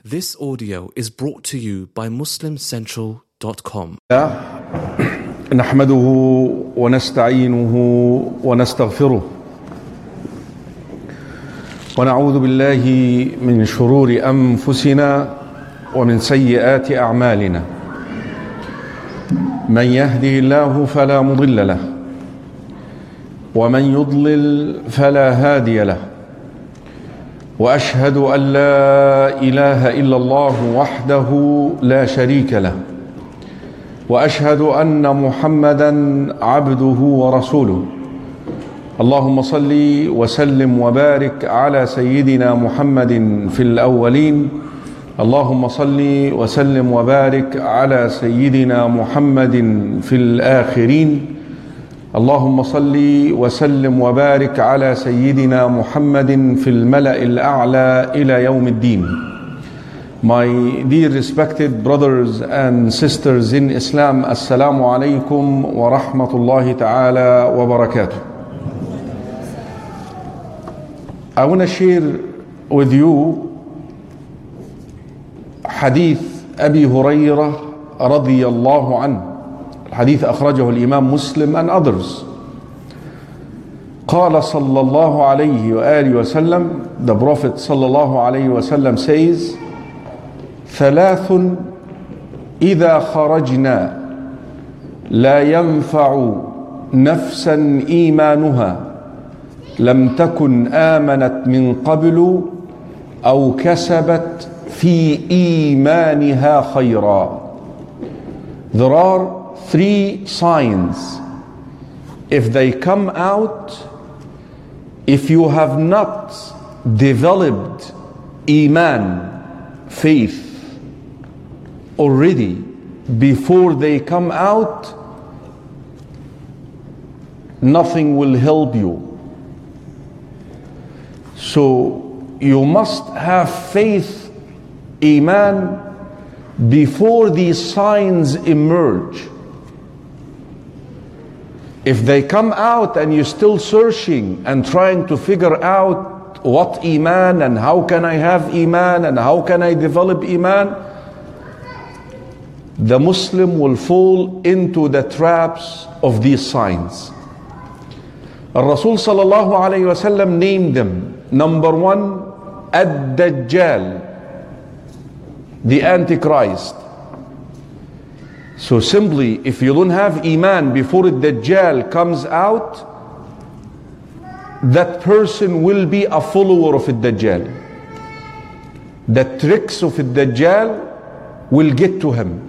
This audio is brought to you by MuslimCentral.com. نحمده ونستعينه ونستغفره ونعوذ بالله من شرور أنفسنا ومن سيئات أعمالنا. من يهده الله فلا مضل له ومن يضلل فلا هادي له، وأشهد أن لا إله إلا الله وحده لا شريك له، وأشهد أن محمدا عبده ورسوله. اللهم صل وسلم وبارك على سيدنا محمد في الأولين، اللهم صل وسلم وبارك على سيدنا محمد في الآخرين، اللهم صل وسلم وبارك على سيدنا محمد في الملأ الأعلى إلى يوم الدين. My dear respected brothers and sisters in Islam, Assalamu alaikum wa rahmatullahi ta'ala wa barakatuh. I want to share with you حديث أبي هريرة رضي الله عنه. الحديث أخرجه الإمام مسلم and others. قال صلى الله عليه وآله وسلم, the Prophet صلى الله عليه وسلم says, ثلاث إذا خرجنا لا ينفع نفسا إيمانها لم تكن آمنت من قبل أو كسبت في إيمانها خيرا. There are three signs. If they come out, if you have not developed Iman, faith, already before they come out, nothing will help you. So you must have faith, Iman, before these signs emerge. If they come out and you're still searching and trying to figure out what Iman and how can I have Iman and how can I develop Iman, the Muslim will fall into the traps of these signs. Rasul sallallahu alayhi wa sallam named them. Number one, Ad-Dajjal, the Antichrist. So simply, if you don't have Iman before the Dajjal comes out, that person will be a follower of the Dajjal. The tricks of the Dajjal will get to him.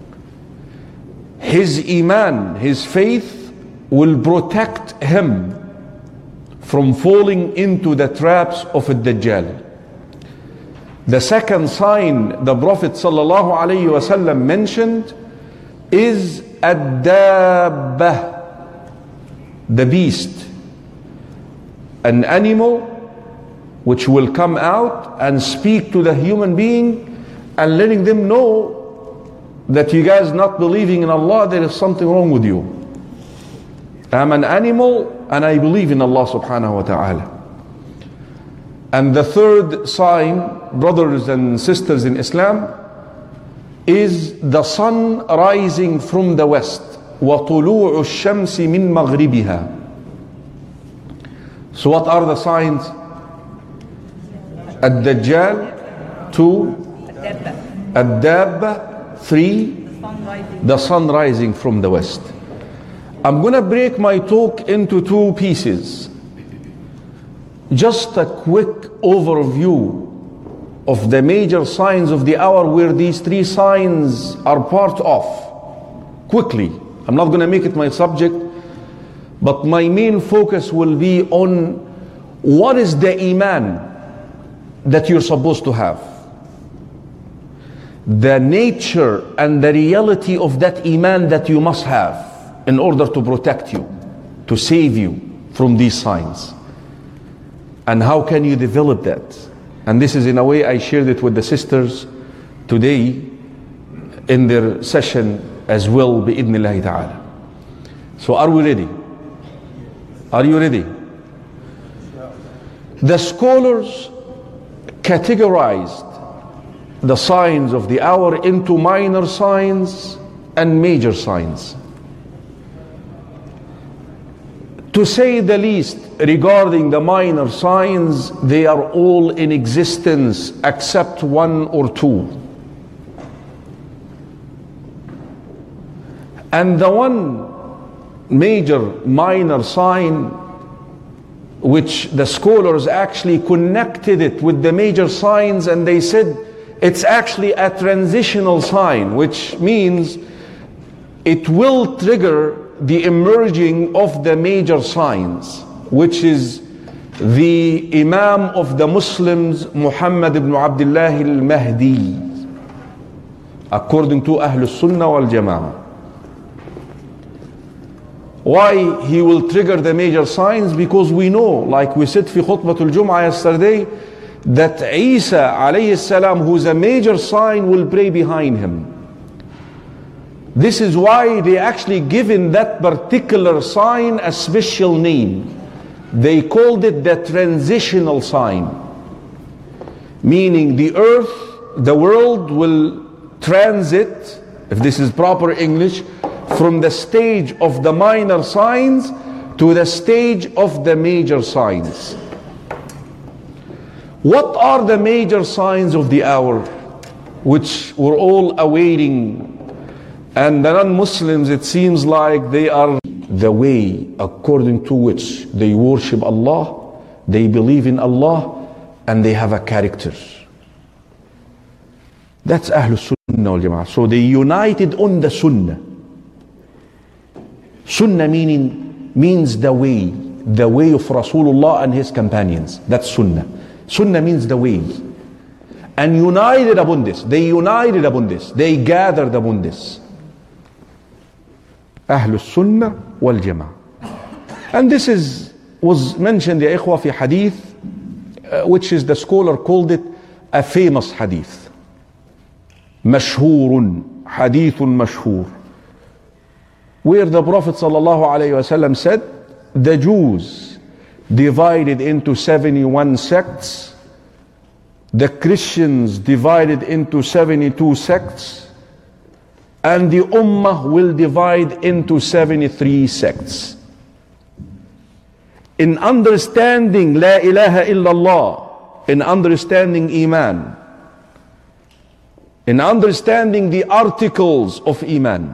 His Iman, his faith, will protect him from falling into the traps of the Dajjal. The second sign the Prophet sallallahu alaihi wasallam mentioned is ad-dabbah, the beast, an animal which will come out and speak to the human being and letting them know that you guys not believing in Allah, there is something wrong with you. I'm an animal and I believe in Allah subhanahu wa ta'ala. And the third sign, brothers and sisters in Islam, is the sun rising from the west. وَطُلُوعُ الشَّمْسِ مِنْ مَغْرِبِهَا. So what are the signs? Ad-Dajjal, 2. Ad-Dabba, 3. The sun rising from the west. I'm going to break my talk into two pieces. Just a quick overview of the major signs of the hour where these three signs are part of. Quickly. I'm not going to make it my subject, but my main focus will be on what is the Iman that you're supposed to have. The nature and the reality of that Iman that you must have in order to protect you, to save you from these signs. And how can you develop that? And this is in a way I shared it with the sisters today in their session as well, bi'idhnillahi ta'ala. So are we ready? Are you ready? The scholars categorized the signs of the hour into minor signs and major signs. To say the least, regarding the minor signs, they are all in existence except one or two. And the one major minor sign, which the scholars actually connected it with the major signs, and they said it's actually a transitional sign, which means it will trigger the emerging of the major signs, which is the Imam of the Muslims, Muhammad ibn Abdullah al-Mahdi, according to Ahlul Sunnah wal Jama'ah. Why he will trigger the major signs? Because we know, like we said fi khutbatul Jum'ah yesterday, that Isa alayhi salam, who's a major sign, will pray behind him. This is why they actually given that particular sign a special name. They called it the transitional sign, meaning the earth, the world will transit, if this is proper English, from the stage of the minor signs to the stage of the major signs. What are the major signs of the hour, which we're all awaiting? And the non-Muslims, it seems like they are the way according to which they worship Allah, they believe in Allah, and they have a character. That's Ahlul Sunnah wal Jama'ah. So they united on the Sunnah. Sunnah means the way of Rasulullah and his companions. That's Sunnah. Sunnah means the way. And united upon this. They united upon this. They gathered upon this. Ahlul Sunnah wal Jama'ah. And this was mentioned, ya ikhwa, fi hadith, which is, the scholar called it a famous hadith. Mashhurun, hadithun mashhur. Where the Prophet ﷺ said, the Jews divided into 71 sects, the Christians divided into 72 sects, and the Ummah will divide into 73 sects. In understanding La ilaha illallah, in understanding Iman, in understanding the articles of Iman,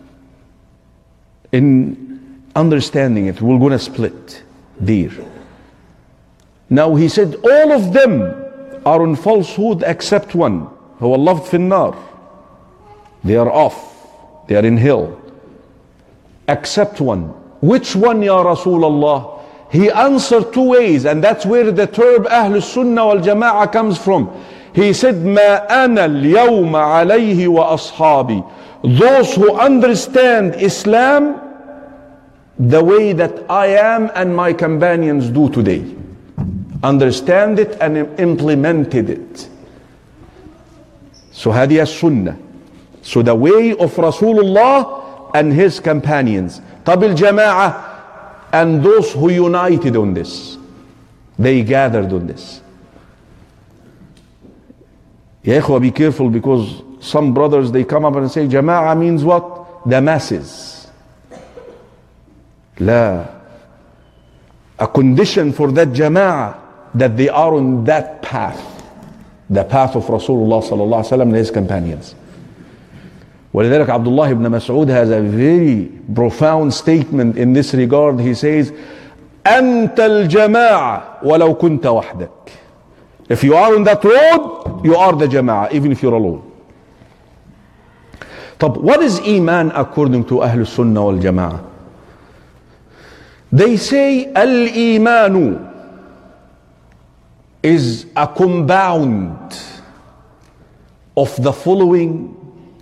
in understanding it, we're going to split there. Now he said all of them are on falsehood except one. هو اللفظ في النار. They are off. They are in hell. Except one. Which one, Ya Rasulullah? He answered two ways, and that's where the term Ahlul Sunnah wal Jama'ah comes from. He said, ما أنا اليوم عليه وأصحابي. Those who understand Islam the way that I am and my companions do today. Understand it and implemented it. So هذه السنة. So the way of Rasulullah and his companions. طب الجماعة, and those who united on this. They gathered on this. Ya ikhwa, be careful, because some brothers, they come up and say Jama'ah means what? The masses. La. A condition for that Jama'ah, that they are on that path, the path of Rasulullah sallallahu alaihi wasallam and his companions. ولذلك Abdullah ibn Mas'ud has a very profound statement in this regard. He says, أنت الجماعة ولو كنت وحدك. If you are on that road, you are the Jama'ah, even if you're alone. طب, what is Iman according to Ahlul Sunnah wal Jama'ah? They say Al-Imanu is a compound of the following: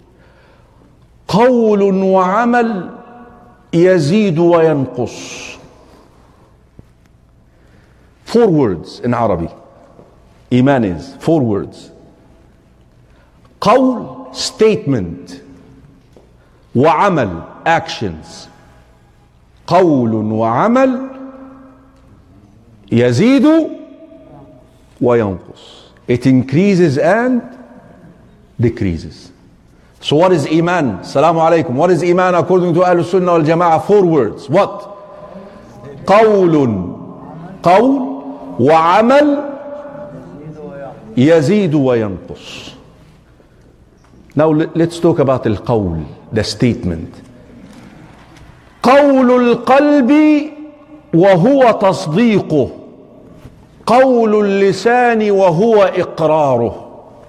قول وعمل يزيد وينقص. 4 words in Arabic. Iman is 4 words. قول, statement. وعمل, actions. قول وعمل يزيد وينقص. It increases and decreases. So what is Iman? Salamu alaikum. What is Iman according to Ahlul Sunnah wal Jama'ah? 4 words. What? قول وعمل يزيد وينقص. Now let's talk about القول, the statement. قول القلب وهو تصديقه، قول اللسان وهو إقراره.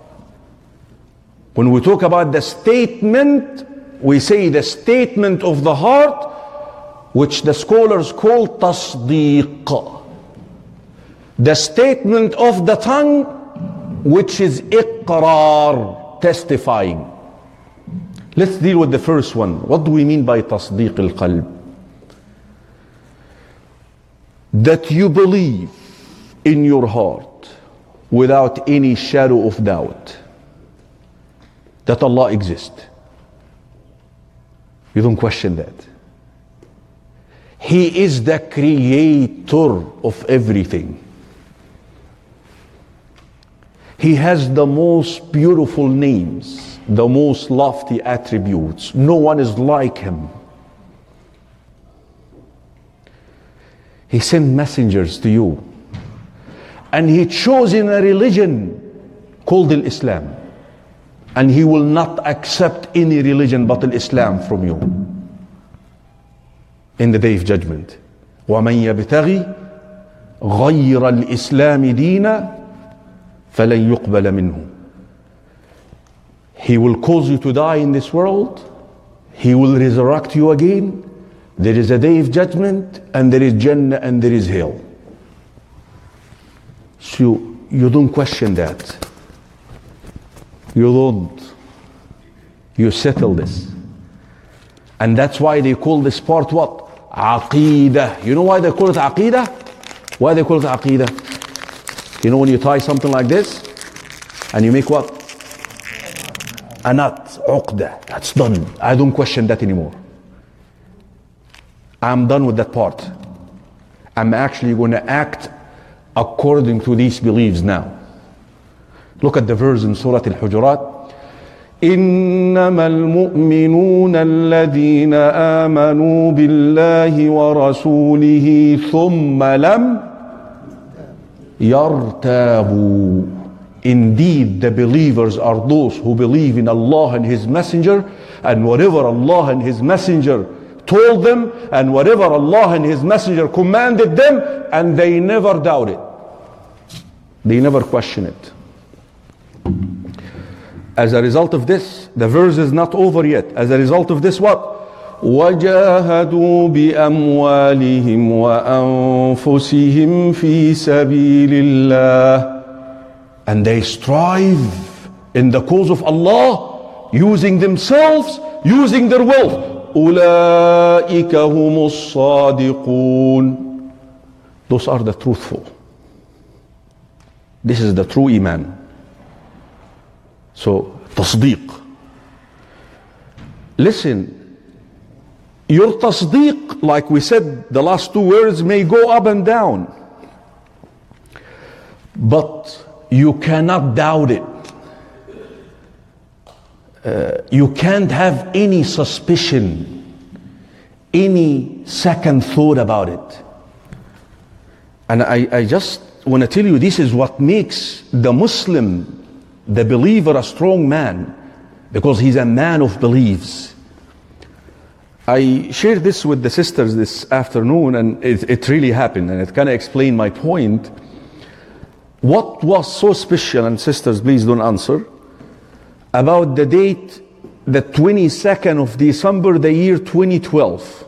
When we talk about the statement, we say the statement of the heart, which the scholars call تصديق. The statement of the tongue, which is إقرار, testifying. Let's deal with the first one. What do we mean by تصديق القلب? That you believe in your heart without any shadow of doubt that Allah exists. You don't question that. He is the creator of everything. He has the most beautiful names, the most lofty attributes. No one is like him. He sent messengers to you. And he chose in a religion called Islam. And he will not accept any religion but Islam from you in the day of judgment. وَمَنْ يَبْتَغِي غَيْرَ الْإِسْلَامِ دِينًا فَلَنْ يُقْبَلَ مِنْهُ. He will cause you to die in this world. He will resurrect you again. There is a day of judgment, and there is Jannah and there is hell. So you don't question that. You don't. You settle this. And that's why they call this part what? Aqidah. You know why they call it Aqidah? Why they call it Aqidah? You know when you tie something like this, and you make what? A knot, uqdah. That's done. I don't question that anymore. I'm done with that part. I'm actually going to act according to these beliefs now. Look at the verse in Surah Al-Hujurat. إنما المؤمنون الذين آمنوا بالله ورسوله ثم لم يرتابوا. Indeed, the believers are those who believe in Allah and His Messenger, and whatever Allah and His Messenger told them, and whatever Allah and His Messenger commanded them, and they never doubted. They never question it. As a result of this, the verse is not over yet. As a result of this, what? وَجَاهَدُوا بِأَمْوَالِهِمْ وَأَنفُسِهِمْ فِي سَبِيلِ اللَّهِ. And they strive in the cause of Allah, using themselves, using their wealth. أُولَٰئِكَ هُمُ الصَّادِقُونَ. Those are the truthful. This is the true Iman. So, tasdeeq. Listen, your tasdeeq, like we said, the last 2 words may go up and down. But you cannot doubt it. You can't have any suspicion, any second thought about it. And I just want to tell you, this is what makes the Muslim, the believer, a strong man, because he's a man of beliefs. I shared this with the sisters this afternoon, and it really happened, and it kind of explained my point. What was so special, and sisters, please don't answer, about the date, the 22nd of December, the year 2012?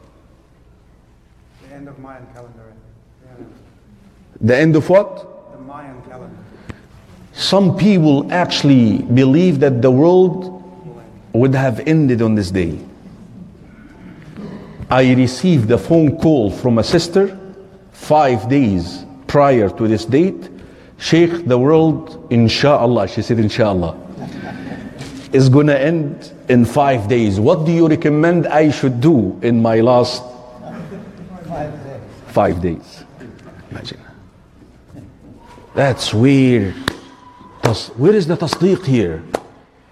The end of Mayan calendar. The end of what? The Mayan calendar. Some people actually believe that the world would have ended on this day. I received a phone call from a sister 5 days prior to this date. Sheikh, the world, inshallah, she said inshallah, is going to end in 5 days. What do you recommend I should do in my last 5 days? Imagine. That's weird. Where is the tasdeeq here?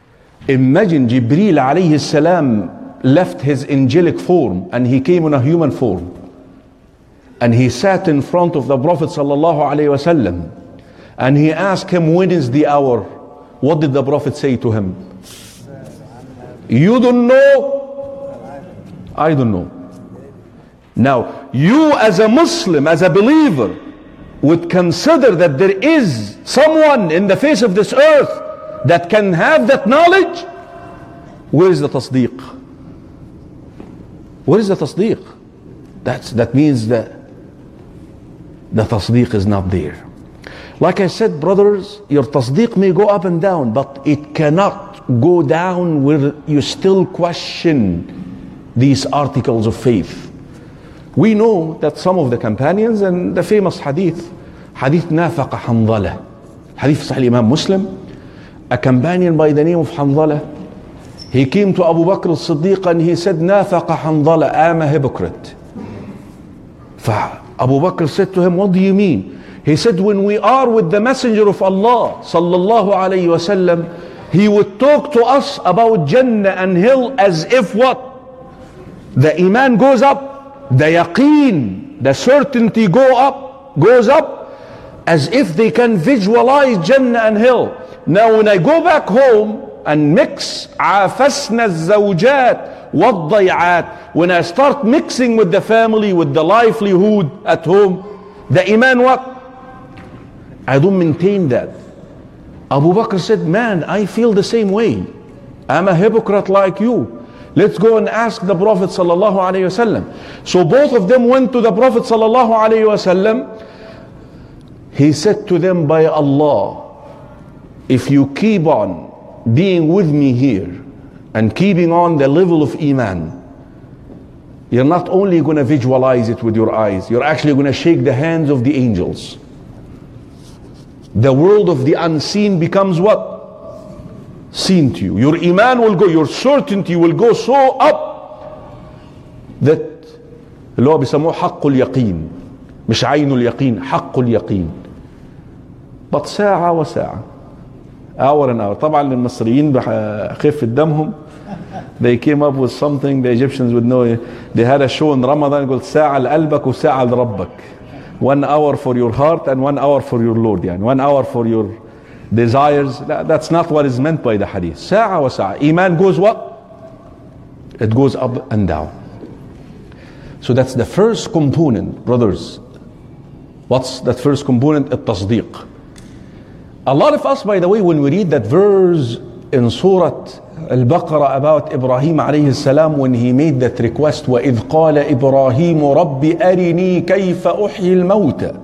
Imagine Jibreel alayhi salam left his angelic form and he came in a human form. And he sat in front of the Prophet sallallahu alayhi wasallam. And he asked him, when is the hour? What did the Prophet say to him? You don't know? I don't know. Now, you as a Muslim, as a believer, would consider that there is someone in the face of this earth that can have that knowledge? Where is the tasdeeq? Where is the tasdeeq? That means that the tasdeeq is not there. Like I said, brothers, your tasdeeq may go up and down, but it cannot go down where you still question these articles of faith. We know that some of the companions, and the famous hadith Nafaqa Hanzala, hadith Sahih Imam Muslim, a companion by the name of Hanzala, he came to Abu Bakr as-Siddiq and he said, Nafaqa Hanzala, I am a hypocrite. Abu Bakr said to him, what do you mean? He said, when we are with the Messenger of Allah sallallahu alayhi wasallam, he would talk to us about Jannah and hell as if what? The iman goes up, the yaqeen, the certainty goes up, as if they can visualize Jannah and hell. Now when I go back home and mix عافسنا الزوجات والضيعات, when I start mixing with the family, with the livelihood at home, the iman what? I don't maintain that. Abu Bakr said, man, I feel the same way. I'm a hypocrite like you. Let's go and ask the Prophet sallallahu alaihi wasallam. So both of them went to the Prophet sallallahu alaihi wasallam. He said to them, by Allah, if you keep on being with me here and keeping on the level of iman, you're not only going to visualize it with your eyes, you're actually going to shake the hands of the angels. The world of the unseen becomes what? Seen to you. Your iman will go, your certainty will go so up that اللي هو بيسموه حق اليقين, مش عين اليقين, حق اليقين. But ساعة وساعة, hour and hour. طبعا المصريين بخفة دمهم, they came up with something the Egyptians would know. They had a show in Ramadan called ساعة لقلبك وساعة لربك. 1 hour for your heart and 1 hour for your Lord. يعني 1 hour for your desires. That's not what is meant by the hadith. ساعة وساعة. Iman goes what? It goes up and down. So that's the first component, brothers. What's that first component? التصديق. A lot of us, by the way, when we read that verse in Surah Al-Baqarah about Ibrahim alayhi salam, when he made that request, وَإِذْ قَالَ إِبْرَاهِيمُ رَبِّ أَرِنِي كَيْفَ أُحْيِي الْمَوْتَ.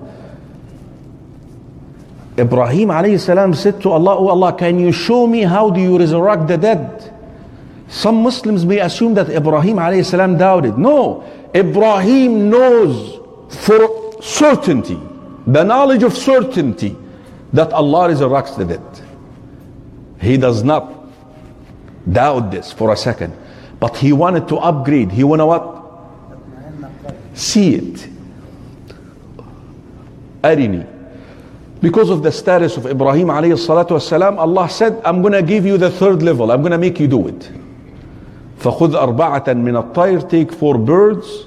Ibrahim alayhi salam said to Allah, oh Allah, can you show me how do you resurrect the dead? Some Muslims may assume that Ibrahim alayhi salam doubted. No, Ibrahim knows for certainty, the knowledge of certainty, that Allah resurrects the dead. He does not doubt this for a second, but he wanted to upgrade. He wanted what? See it. Arini. Because of the status of Ibrahim alayhi salatu wasalam, Allah said, I'm going to give you the third level. I'm going to make you do it. فَخُذْ أَرْبَعَةً مِنَ الطَّيْرِ, take 4 birds,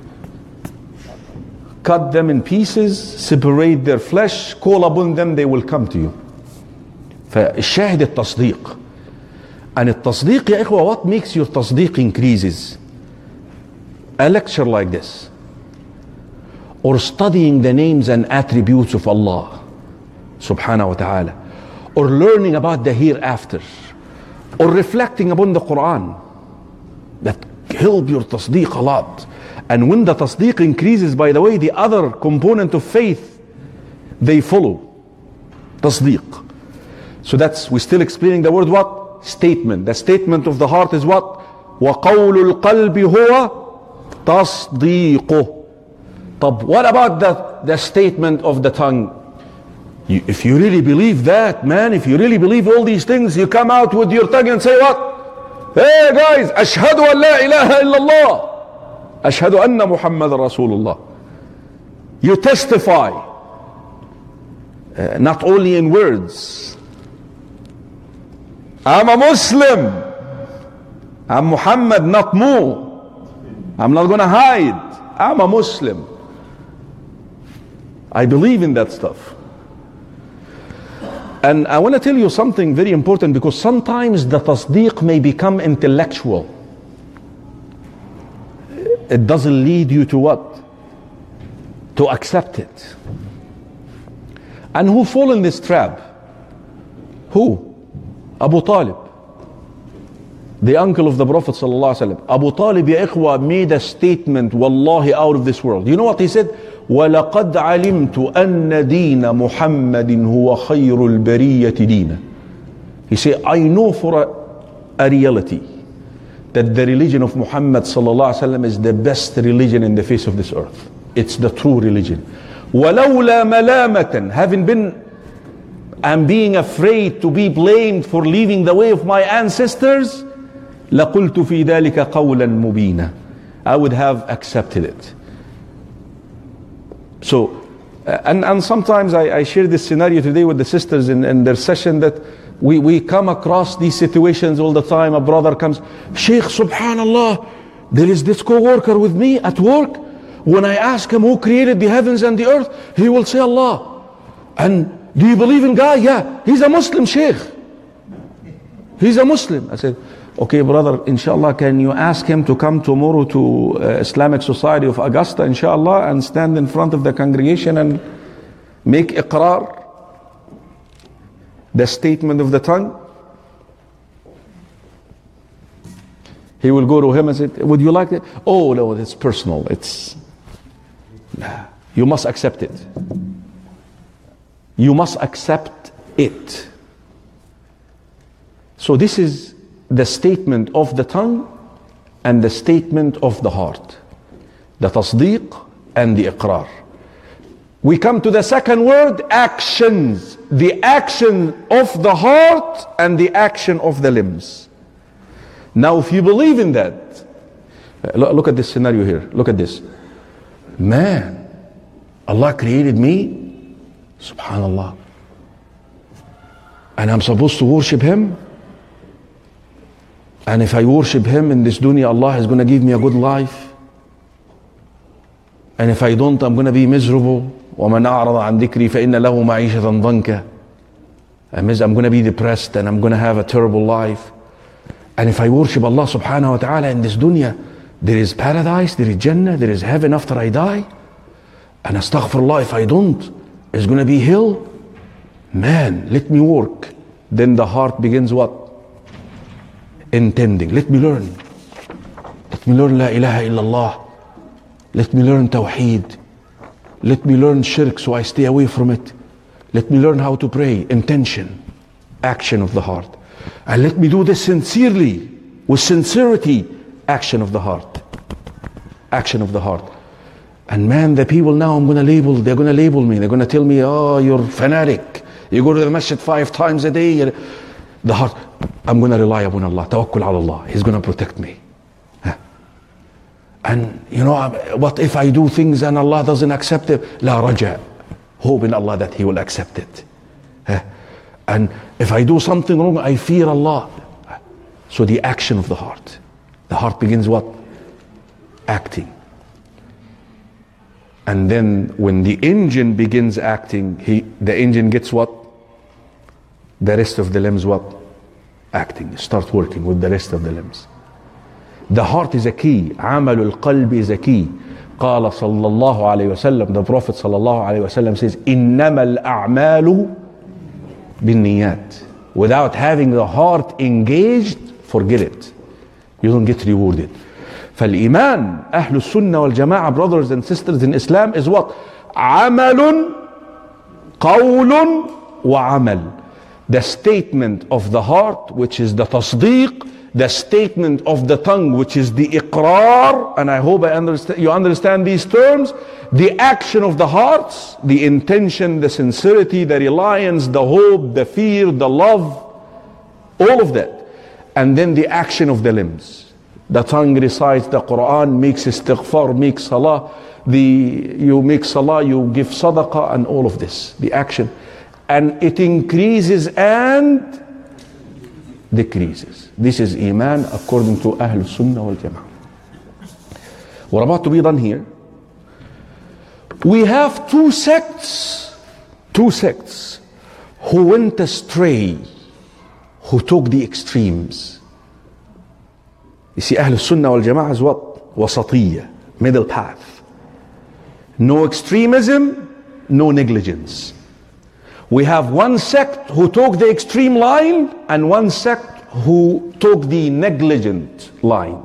cut them in pieces, separate their flesh, call upon them, they will come to you. فالشاهد التصديق. And التصديق يا إخوة, what makes your تصديق increases? A lecture like this, or studying the names and attributes of Allah subhanahu wa ta'ala, or learning about the hereafter, or reflecting upon the Quran, that help your tasdeeq a lot. And when the tasdeeq increases, by the way, the other component of faith, they follow tasdeeq. So that's, we're still explaining the word what? Statement. The statement of the heart is what? وَقَوْلُ الْقَلْبِ هُوَ تَصْدِيقُهُ. طب what about the statement of the tongue? If you really believe that, man, if you really believe all these things, you come out with your tongue and say what? Hey guys, أشهد أن لا إله إلا الله, أشهد أن محمد رسول الله. You testify, not only in words. I'm a Muslim. I'm Muhammad, not Mu. I'm not going to hide. I'm a Muslim. I believe in that stuff. And I want to tell you something very important, because sometimes the tasdeeq may become intellectual. It doesn't lead you to what? To accept it. And who fall in this trap? Who? Abu Talib, the uncle of the Prophet ﷺ. Abu Talib, ya ikhwa, made a statement, wallahi, out of this world. You know what he said? وَلَقَدْ عَلِمْتُ أَنَّ دِينَ مُحَمَّدٍ هُوَ خَيْرُ الْبَرِيَّةِ دِينًا. He said, I know for a reality that the religion of Muhammad ﷺ is the best religion in the face of this earth. It's the true religion. وَلَوْلَا مَلَامَةً, I'm being afraid to be blamed for leaving the way of my ancestors, لَقُلْتُ فِي ذَلِكَ قَوْلًا مُبِينًا. I would have accepted it. So, and sometimes I share this scenario today with the sisters in their session, that we come across these situations all the time. A brother comes, Sheikh, subhanallah, there is this co-worker with me at work. When I ask him who created the heavens and the earth, he will say Allah. And do you believe in God? Yeah. He's a Muslim, Sheikh. He's a Muslim. I said, okay, brother, inshallah, can you ask him to come tomorrow to Islamic Society of Augusta, inshallah, and stand in front of the congregation and make iqrar, the statement of the tongue? He will go to him and say, would you like it? Oh, no, it's personal. You must accept it. You must accept it. So this is the statement of the tongue and the statement of the heart. The tasdeeq and the iqrar. We come to the second word, actions. The action of the heart and the action of the limbs. Now if you believe in that, look at this scenario here. Look at this. Man, Allah created me. Subhanallah. And I'm supposed to worship Him. And if I worship Him in this dunya, Allah is going to give me a good life. And if I don't, I'm going to be miserable. وَمَنْ أَعْرَضَ عَنْ ذِكْرِي فَإِنَّ لَهُ مَعِيشَةً ضَنْكَ. I'm going to be depressed and I'm going to have a terrible life. And if I worship Allah subhanahu wa ta'ala in this dunya, there is paradise, there is Jannah, there is heaven after I die. And astaghfirullah, if I don't, it's going to be hell. Man, let me work. Then the heart begins what? Intending. Let me learn. Let me learn La ilaha illallah. Let me learn Tawheed. Let me learn shirk so I stay away from it. Let me learn how to pray. Intention. Action of the heart. And let me do this sincerely. With sincerity. Action of the heart. Action of the heart. And man, the people now they're going to label me. They're going to tell me, oh, you're fanatic. You go to the masjid 5 times a day. The heart, I'm going to rely upon Allah. Tawakkul ala Allah. He's going to protect me. And you know, what if I do things and Allah doesn't accept it? La raja. Hope in Allah that He will accept it. And if I do something wrong, I fear Allah. So the action of the heart. The heart begins what? Acting. And then when the engine begins acting, the engine gets what? The rest of the limbs what? Acting. Start working with the rest of the limbs. The heart is a key. عمل القلب is a key. قال صلى الله عليه وسلم, the Prophet صلى الله عليه وسلم says, إنما الأعمال بالنيات. Without having the heart engaged, forget it. You don't get rewarded. فالإيمان أهل السنة والجماعة, brothers and sisters in Islam, is what? عمل قول وعمل. The statement of the heart, which is the tasdeeq, the statement of the tongue, which is the iqrar, and I hope you understand these terms. The action of the hearts, the intention, the sincerity, the reliance, the hope, the fear, the love, all of that. And then the action of the limbs. The tongue recites the Quran, makes istighfar, makes salah. You make salah, you give sadaqah, and all of this, the action. And it increases and decreases. This is Iman according to Ahlul Sunnah wal Jama'ah. We're about to be done here. We have two sects who went astray, who took the extremes. You see, Ahlul Sunnah wal Jama'ah is what? Wasatiyya, middle path. No extremism, no negligence. We have one sect who took the extreme line and one sect who took the negligent line.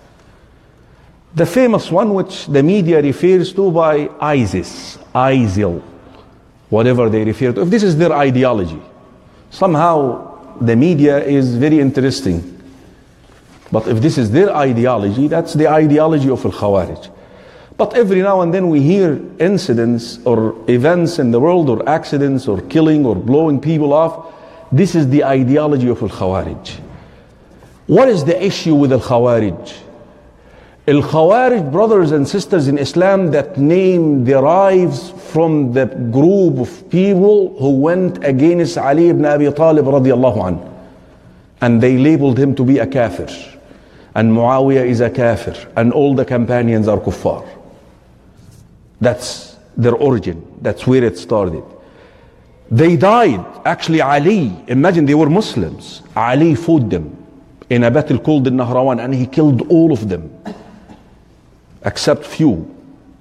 The famous one which the media refers to by ISIS, ISIL, whatever they refer to. If this is their ideology, somehow the media is very interesting. But if this is their ideology, that's the ideology of Al-Khawarij. But every now and then we hear incidents or events in the world or accidents or killing or blowing people off. This is the ideology of Al-Khawarij. What is the issue with Al-Khawarij? Al-Khawarij, brothers and sisters in Islam, that name derives from the group of people who went against Ali ibn Abi Talib radiallahu anhu. And they labeled him to be a kafir. And Muawiyah is a kafir. And all the companions are kuffar. That's their origin. That's where it started. They died. Actually, Ali, imagine they were Muslims. Ali fought them in a battle called the Nahrawan, and he killed all of them, except few.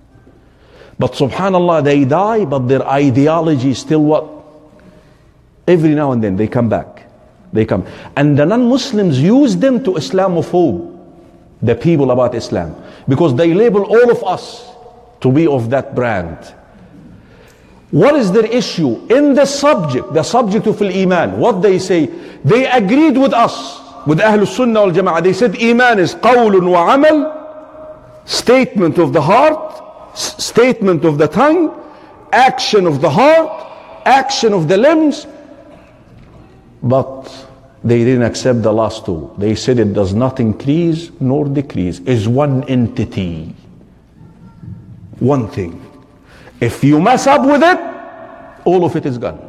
But subhanallah, they die, but their ideology is still what? Every now and then they come back. They come. And the non-Muslims use them to Islamophobe the people about Islam, because they label all of us to be of that brand. What is their issue? In the subject of Al-Iman, what they say, they agreed with us, with Ahlul Sunnah wal Jama'ah. They said Iman is qawlun wa amal, statement of the heart, statement of the tongue, action of the heart, action of the limbs. But they didn't accept the last two. They said it does not increase nor decrease. It's one entity. One thing. If you mess up with it, all of it is gone.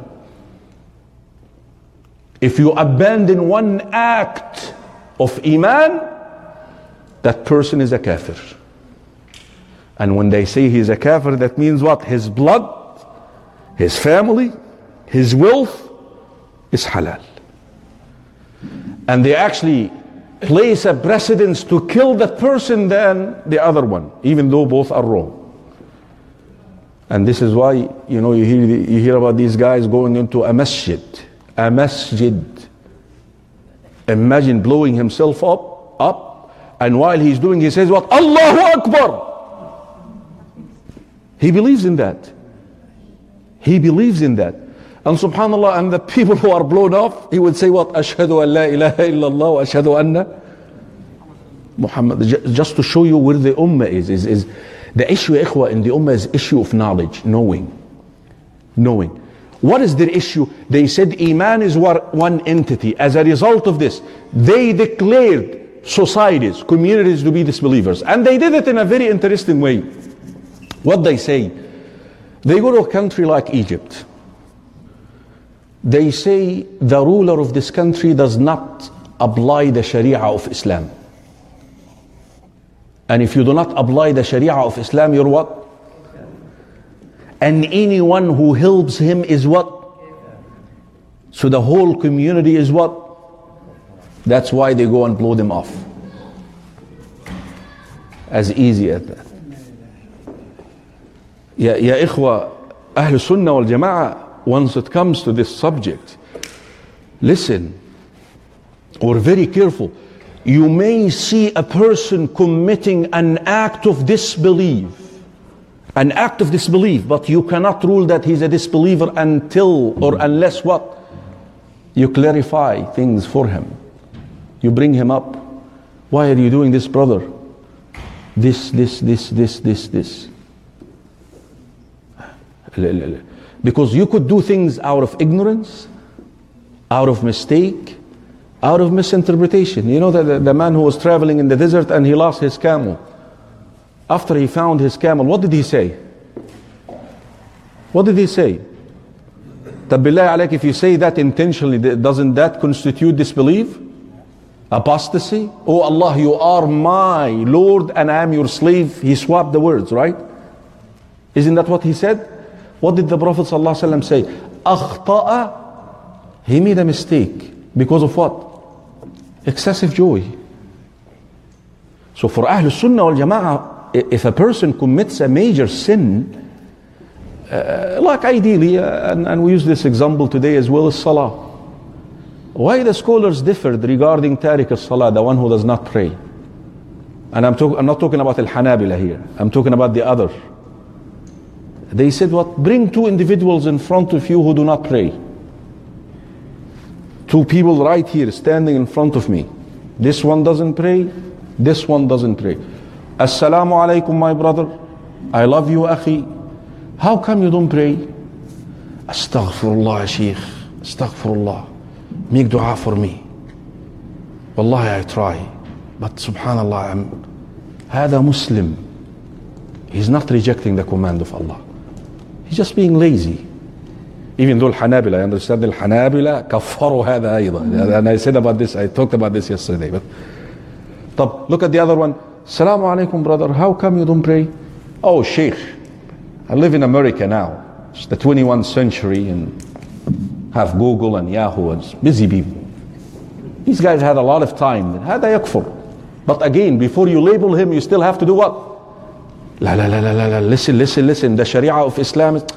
If you abandon one act of Iman, that person is a kafir. And when they say he's a kafir, that means what? His blood, his family, his wealth is halal. And they actually place a precedence to kill that person than the other one, even though both are wrong. And this is why, you hear about these guys going into a masjid. A masjid. Imagine blowing himself up, and while he's doing, he says what? Allahu Akbar! He believes in that. He believes in that. And subhanallah, and the people who are blown off, he would say what? Ashhadu an la ilaha illallah wa ashhadu anna Muhammad. Just to show you where the ummah is the issue, ikhwa, in the ummah is issue of knowledge, knowing. What is their issue? They said Iman is one entity. As a result of this, they declared societies, communities to be disbelievers. And they did it in a very interesting way. What they say, they go to a country like Egypt. They say the ruler of this country does not apply the Sharia of Islam. And if you do not apply the Sharia of Islam, you're what? And anyone who helps him is what? So the whole community is what? That's why they go and blow them off. As easy as that. Ya ikhwa, Ahlul Sunnah wal Jama'ah, once it comes to this subject, listen, we're very careful. You may see a person committing an act of disbelief, but you cannot rule that he's a disbeliever until or unless what? You clarify things for him. You bring him up. Why are you doing this, brother? This. Because you could do things out of ignorance, out of mistake, out of misinterpretation. You know the man who was traveling in the desert and he lost his camel. After he found his camel, what did he say? What did he say? طب بالله عليك, if you say that intentionally, doesn't that constitute disbelief? Apostasy? Oh Allah, you are my Lord and I am your slave. He swapped the words, right? Isn't that what he said? What did the Prophet ﷺ say? أخطأ. He made a mistake. Because of what? Excessive joy. So for Ahlul Sunnah wal Jama'ah, if a person commits a major sin, like ideally, and we use this example today as well as Salah. Why the scholars differed regarding Tariq al-Salah, the one who does not pray? And I'm not talking about Al-Hanabila here. I'm talking about the other. They said, what? Bring two individuals in front of you who do not pray. Two people right here standing in front of me. This one doesn't pray. This one doesn't pray. Assalamu alaikum, my brother. I love you, akhi. How come you don't pray? Astaghfirullah, Shaykh. Astaghfirullah. Make dua for me. Wallahi, I try. But subhanallah, هذا Muslim. He's not rejecting the command of Allah. He's just being lazy. Even though Al-Hanabila, I understand Al-Hanabila كفروا هذا أيضا. And I said about this, I talked about this yesterday. But look at the other one. Assalamu alaikum, brother. How come you don't pray? Oh, Shaykh, I live in America now. It's the 21st century and have Google and Yahoo and busy people. These guys had a lot of time. هذا يكفر. But again, before you label him, you still have to do what? لا لا لا لا لا. Listen. The Sharia of Islam is...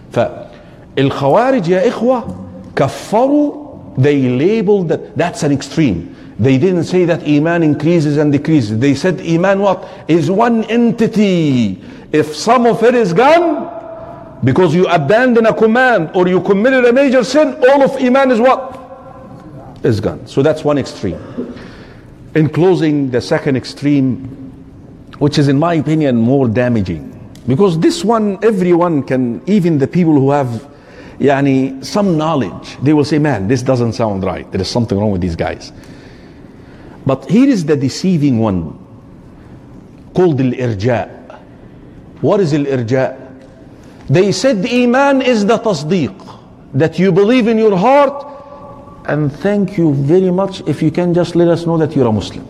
فالخوارج يا إخوة كفروا. They labeled that. That's an extreme. They didn't say that Iman increases and decreases. They said Iman what? Is one entity. If some of it is gone, because you abandon a command or you committed a major sin, all of Iman is what? Is gone. So that's one extreme. In closing, the second extreme, which is in my opinion more damaging, because this one, everyone can, even the people who have some knowledge, they will say, man, this doesn't sound right. There is something wrong with these guys. But here is the deceiving one, called al-irja'. What is al-irja'? They said Iman is the tasdeeq, that you believe in your heart, and thank you very much if you can just let us know that you're a Muslim,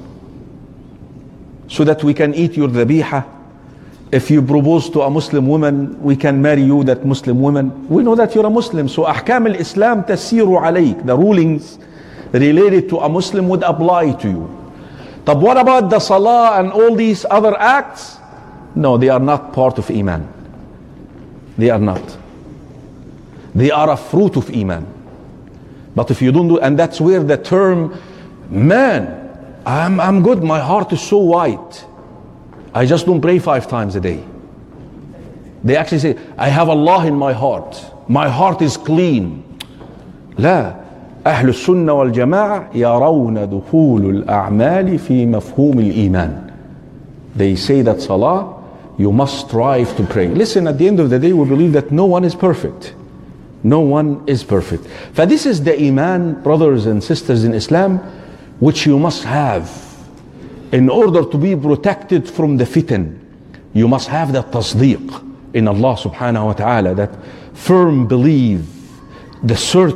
so that we can eat your dhabiha. If you propose to a Muslim woman, we can marry you, that Muslim woman. We know that you're a Muslim, so ahkam al-Islam tasiru alayk. The rulings related to a Muslim would apply to you. But what about the salah and all these other acts? No, they are not part of Iman. They are not. They are a fruit of Iman. But if you don't do, and that's where the term, man, I'm good, my heart is so white, I just don't pray 5 times a day. They actually say, I have Allah in my heart is clean. لا. أهل السنة والجماعة يرون دخول الأعمال في مفهوم الإيمان. They say that salah, you must strive to pray. Listen, at the end of the day, we believe that no one is perfect. No one is perfect. For this is the Iman, brothers and sisters in Islam, which you must have in order to be protected from the fitan. You must have that tasdeeq in Allah subhanahu wa ta'ala, that firm belief, the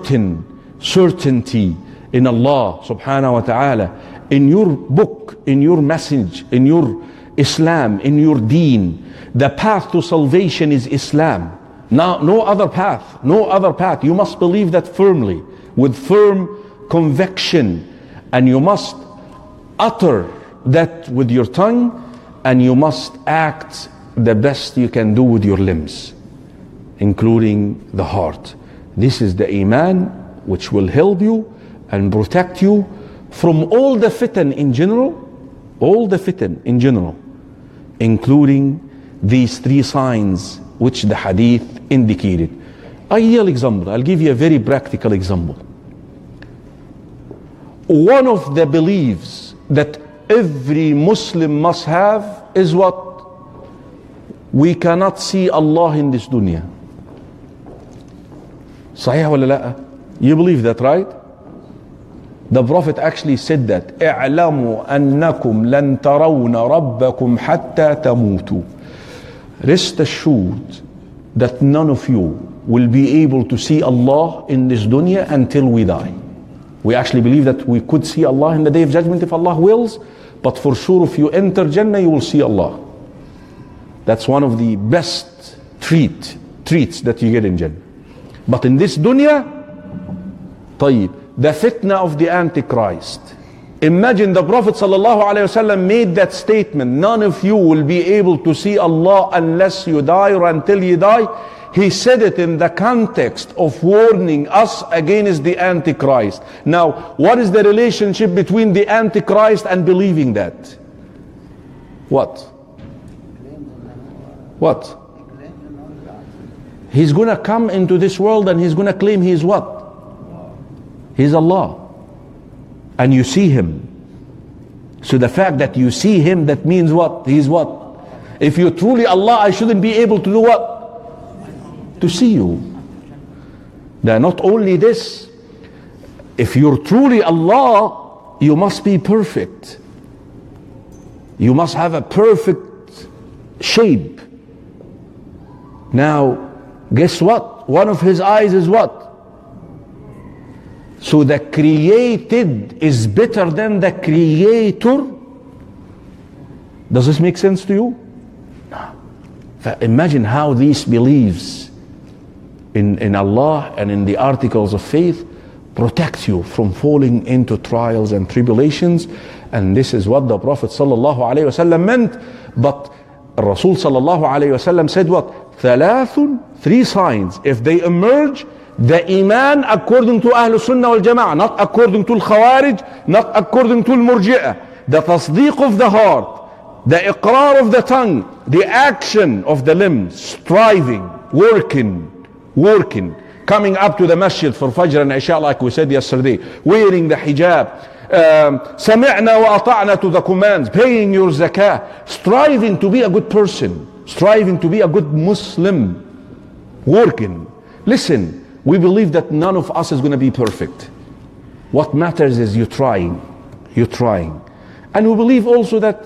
certainty in Allah subhanahu wa ta'ala, in your book, in your message, in your Islam, in your deen. The path to salvation is Islam. Now, no other path. You must believe that firmly, with firm conviction, and you must utter that with your tongue, and you must act the best you can do with your limbs, including the heart. This is the Iman which will help you and protect you from all the fitan in general, including these 3 signs which the hadith indicated. Ideal example, I'll give you a very practical example. One of the beliefs that every Muslim must have is what? We cannot see Allah in this dunya. Sahih wala la? You believe that, right? The Prophet actually said that, اعلموا أنكم لن ترون ربكم حتى تموتوا. Rest assured that none of you will be able to see Allah in this dunya until we die. We actually believe that we could see Allah in the Day of Judgment if Allah wills, but for sure if you enter Jannah, you will see Allah. That's one of the best treats that you get in Jannah. But in this dunya, طيب, the fitna of the Antichrist. Imagine the Prophet ﷺ made that statement, none of you will be able to see Allah unless you die or until you die. He said it in the context of warning us against the Antichrist. Now, what is the relationship between the Antichrist and believing that? What? What? He's going to come into this world and he's going to claim he is what? He's Allah. And you see him. So the fact that you see him, that means what? He's what? If you're truly Allah, I shouldn't be able to do what? To see you. Now not only this, if you're truly Allah, you must be perfect. You must have a perfect shape. Now, guess what? One of his eyes is what? So the created is better than the creator. Does this make sense to you? No. Imagine how these beliefs in Allah and in the articles of faith protects you from falling into trials and tribulations. And this is what the Prophet ﷺ meant. But Rasul ﷺ said what? Three signs. If they emerge, the iman according to Ahlul Sunnah wal Jama'ah, not according to Al-Khawarij, not according to Al-Murji'ah. The tasdeeq of the heart, the iqrar of the tongue, the action of the limbs, striving, working, coming up to the masjid for Fajr and Isha like we said yesterday, wearing the hijab, sami'na wa ata'na to the commands, paying your zakah, striving to be a good person, striving to be a good Muslim, working. Listen, we believe that none of us is going to be perfect. What matters is you're trying. And we believe also that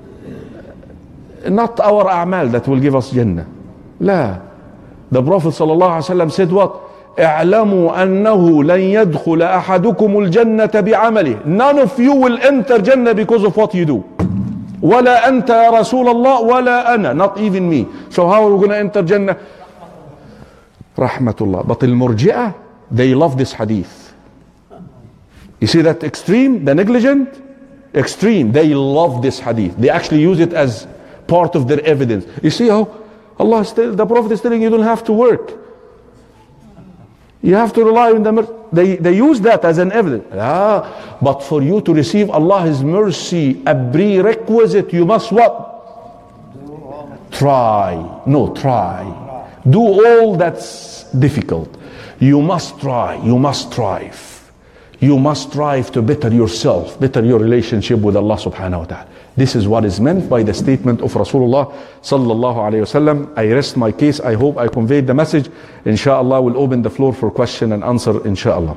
not our a'mal that will give us Jannah. La. The Prophet ﷺ said what? اعلموا أنه لن يدخل أحدكم الجنة بعمله. None of you will enter Jannah because of what you do. ولا أنت يا رسول الله ولا أنا. Not even me. So how are we going to enter Jannah? Rahmatullah. But al-Murji'ah, they love this hadith. You see that extreme, the negligent? Extreme. They love this hadith. They actually use it as part of their evidence. You see how the Prophet is telling you don't have to work. You have to rely on the mercy. They use that as an evidence. But for you to receive Allah's mercy, a prerequisite, you must what? Try. Do all that's difficult. You must try. You must strive. You must strive to better yourself, better your relationship with Allah subhanahu wa ta'ala. This is what is meant by the statement of Rasulullah sallallahu alayhi wasallam. I rest my case. I hope I conveyed the message. Inshallah, we'll open the floor for question and answer, inshallah.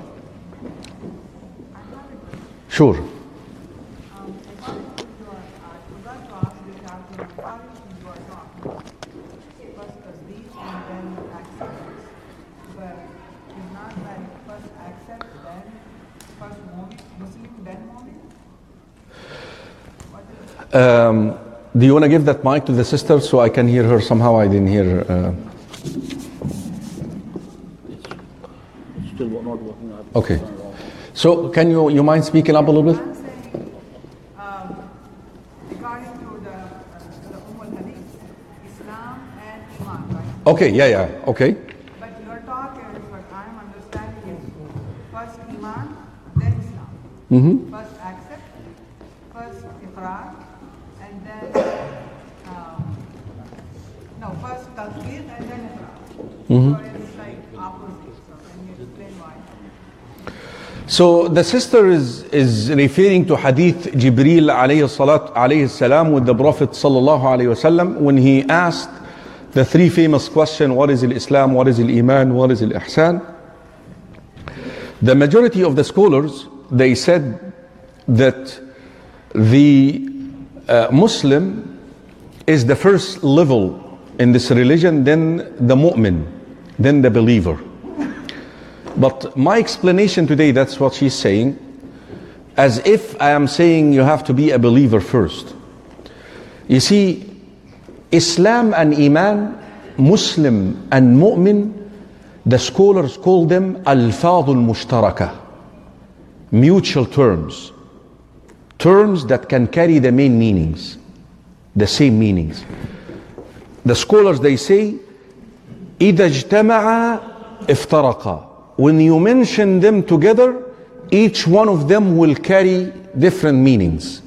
Sure. Do you want to give that mic to the sister so I can hear her? Somehow I didn't hear. Still not working. Okay. So can you mind speaking up a little bit? I'm saying, regarding to the Hadith, Islam and Iman, right? Okay. Yeah. Okay. But your talk is what I'm understanding is first Iman, then Islam. First accept, first Iqrar, and then first Tasdeeq and then Iqrar. So it's like opposite. So can you explain why? So the sister is referring to Hadith Jibreel alayhi salam with the Prophet sallallahu alayhi wasallam when he asked the three famous questions: what is Islam, what is Iman, what is Ihsan? The majority of the scholars, they said that the Muslim is the first level in this religion, then the mu'min. then the believer. But my explanation today, that's what she's saying, as if I am saying you have to be a believer first. You see, Islam and Iman, Muslim and Mu'min, the scholars call them alfadul mushtaraka, mutual terms, terms that can carry the main meanings, the same meanings. The scholars, they say, إذا اجتمعا افترقا. When you mention them together, each one of them will carry different meanings.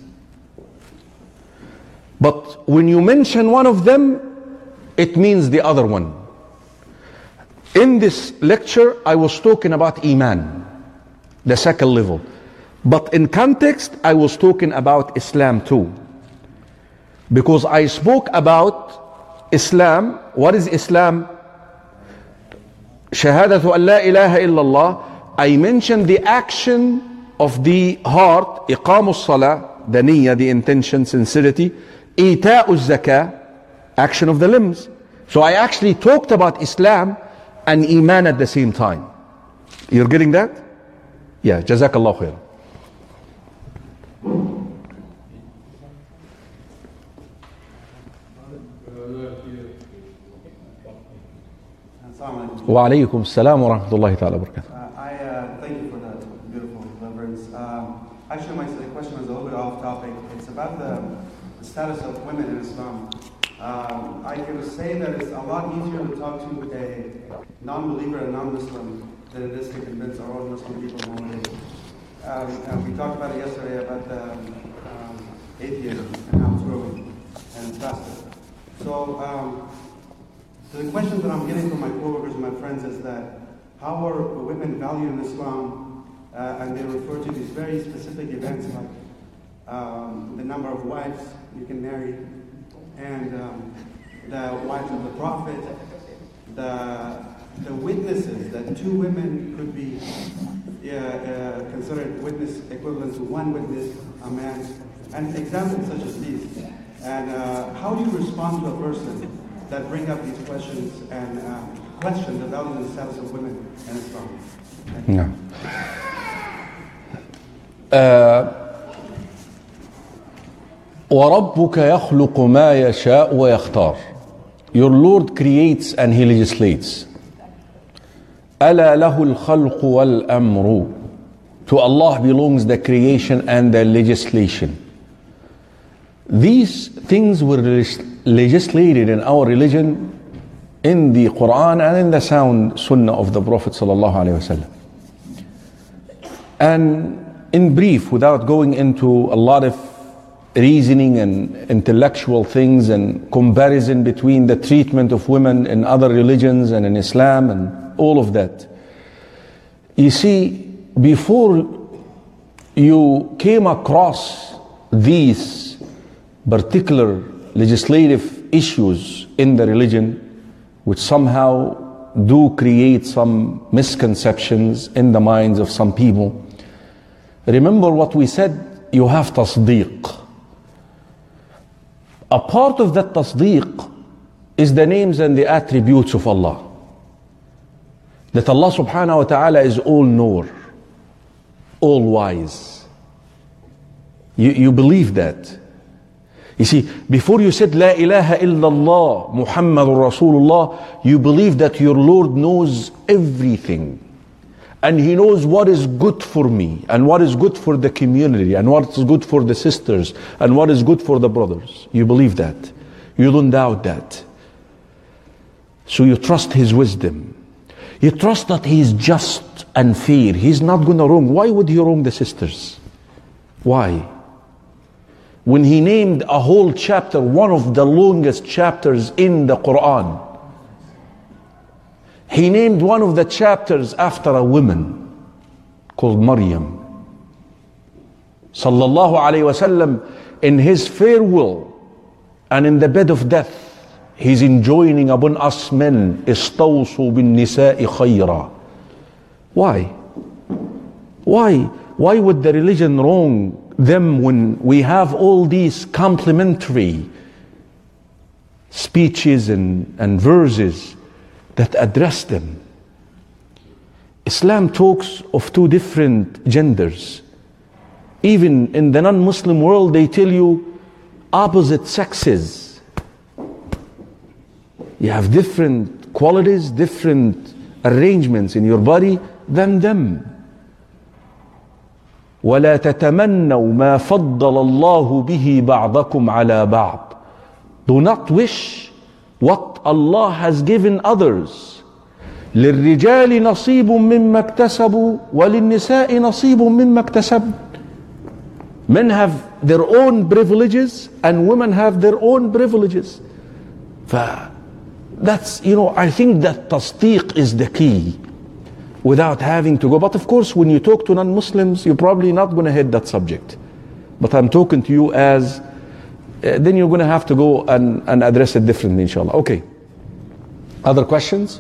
But when you mention one of them, it means the other one. In this lecture, I was talking about Iman, the second level. But in context, I was talking about Islam too. Because I spoke about Islam. What is Islam? Shahadatu an la ilaha illallah. I mentioned the action of the heart, iqamus salah, the niyyah, the intention, sincerity, ita'uz zakah, action of the limbs. So I actually talked about Islam and Iman at the same time. You're getting that? Yeah, jazakallah khair. Wa alaykum assalam wa rahmatullahi ta'ala wa barakatuh. I thank you for that beautiful deliverance. Actually, my question is a little bit off topic. It's about the status of women in Islam. I can say that it's a lot easier to talk to a non-believer and non-Muslim than it is to convince our own Muslim people nowadays. And we talked about it yesterday about the atheism and how it's growing and faster. So the questions that I'm getting from my coworkers and my friends is that how are women valued in Islam? And they refer to these very specific events like the number of wives you can marry, and the wives of the Prophet, the witnesses, that two women could be considered witness equivalent to one witness, a man, and examples such as these. And how do you respond to a person that bring up these questions and question the value and status of women in Islam? No. وَرَبُّكَ يَخْلُقُ مَا يَشَاءُ وَيَخْتَارُ. Your Lord creates and He legislates. أَلَا لَهُ الْخَلْقُ وَالْأَمْرُ. To Allah belongs the creation and the legislation. These things were legislated in our religion in the Quran and in the sound Sunnah of the Prophet sallallahu alaihi wasallam. And in brief, without going into a lot of reasoning and intellectual things and comparison between the treatment of women in other religions and in Islam and all of that, you see, before you came across these particular legislative issues in the religion, which somehow do create some misconceptions in the minds of some people, remember what we said, you have tasdeeq. A part of that tasdeeq is the names and the attributes of Allah. That Allah subhanahu wa ta'ala is all knower, all wise. You believe that. You see, before you said La ilaha illallah Muhammadur Rasulullah, you believe that your Lord knows everything. And He knows what is good for me, and what is good for the community, and what is good for the sisters, and what is good for the brothers. You believe that. You don't doubt that. So you trust His wisdom. You trust that He is just and fair. He's not going to wrong. Why would He wrong the sisters? Why? When He named a whole chapter, one of the longest chapters in the Quran, He named one of the chapters after a woman called Maryam. Sallallahu alayhi wasallam, in His farewell and in the bed of death, He's enjoining upon us men, istawsu bin nisa'i khayra. Why? Why would the religion wrong them when we have all these complimentary speeches and verses that address them. Islam talks of two different genders. Even in the non-Muslim world, they tell you opposite sexes. You have different qualities, different arrangements in your body than them. وَلَا تَتَمَنَّوْا مَا فَضَّلَ اللَّهُ بِهِ بَعْضَكُمْ عَلَى بَعْضٍ. Do not wish what Allah has given others. لِلرِّجَالِ نَصِيبٌ مِّمَّا اكْتَسَبُوا وَلِلنِّسَاءِ نَصِيبٌ مِّمَّا اكْتَسَبْنَ. Men have their own privileges and women have their own privileges. That's, I think that tasdeeq is the key without having to go. But of course, when you talk to non-Muslims, you're probably not going to hit that subject. But I'm talking to you as, then you're going to have to go and address it differently, inshallah. Okay. Other questions?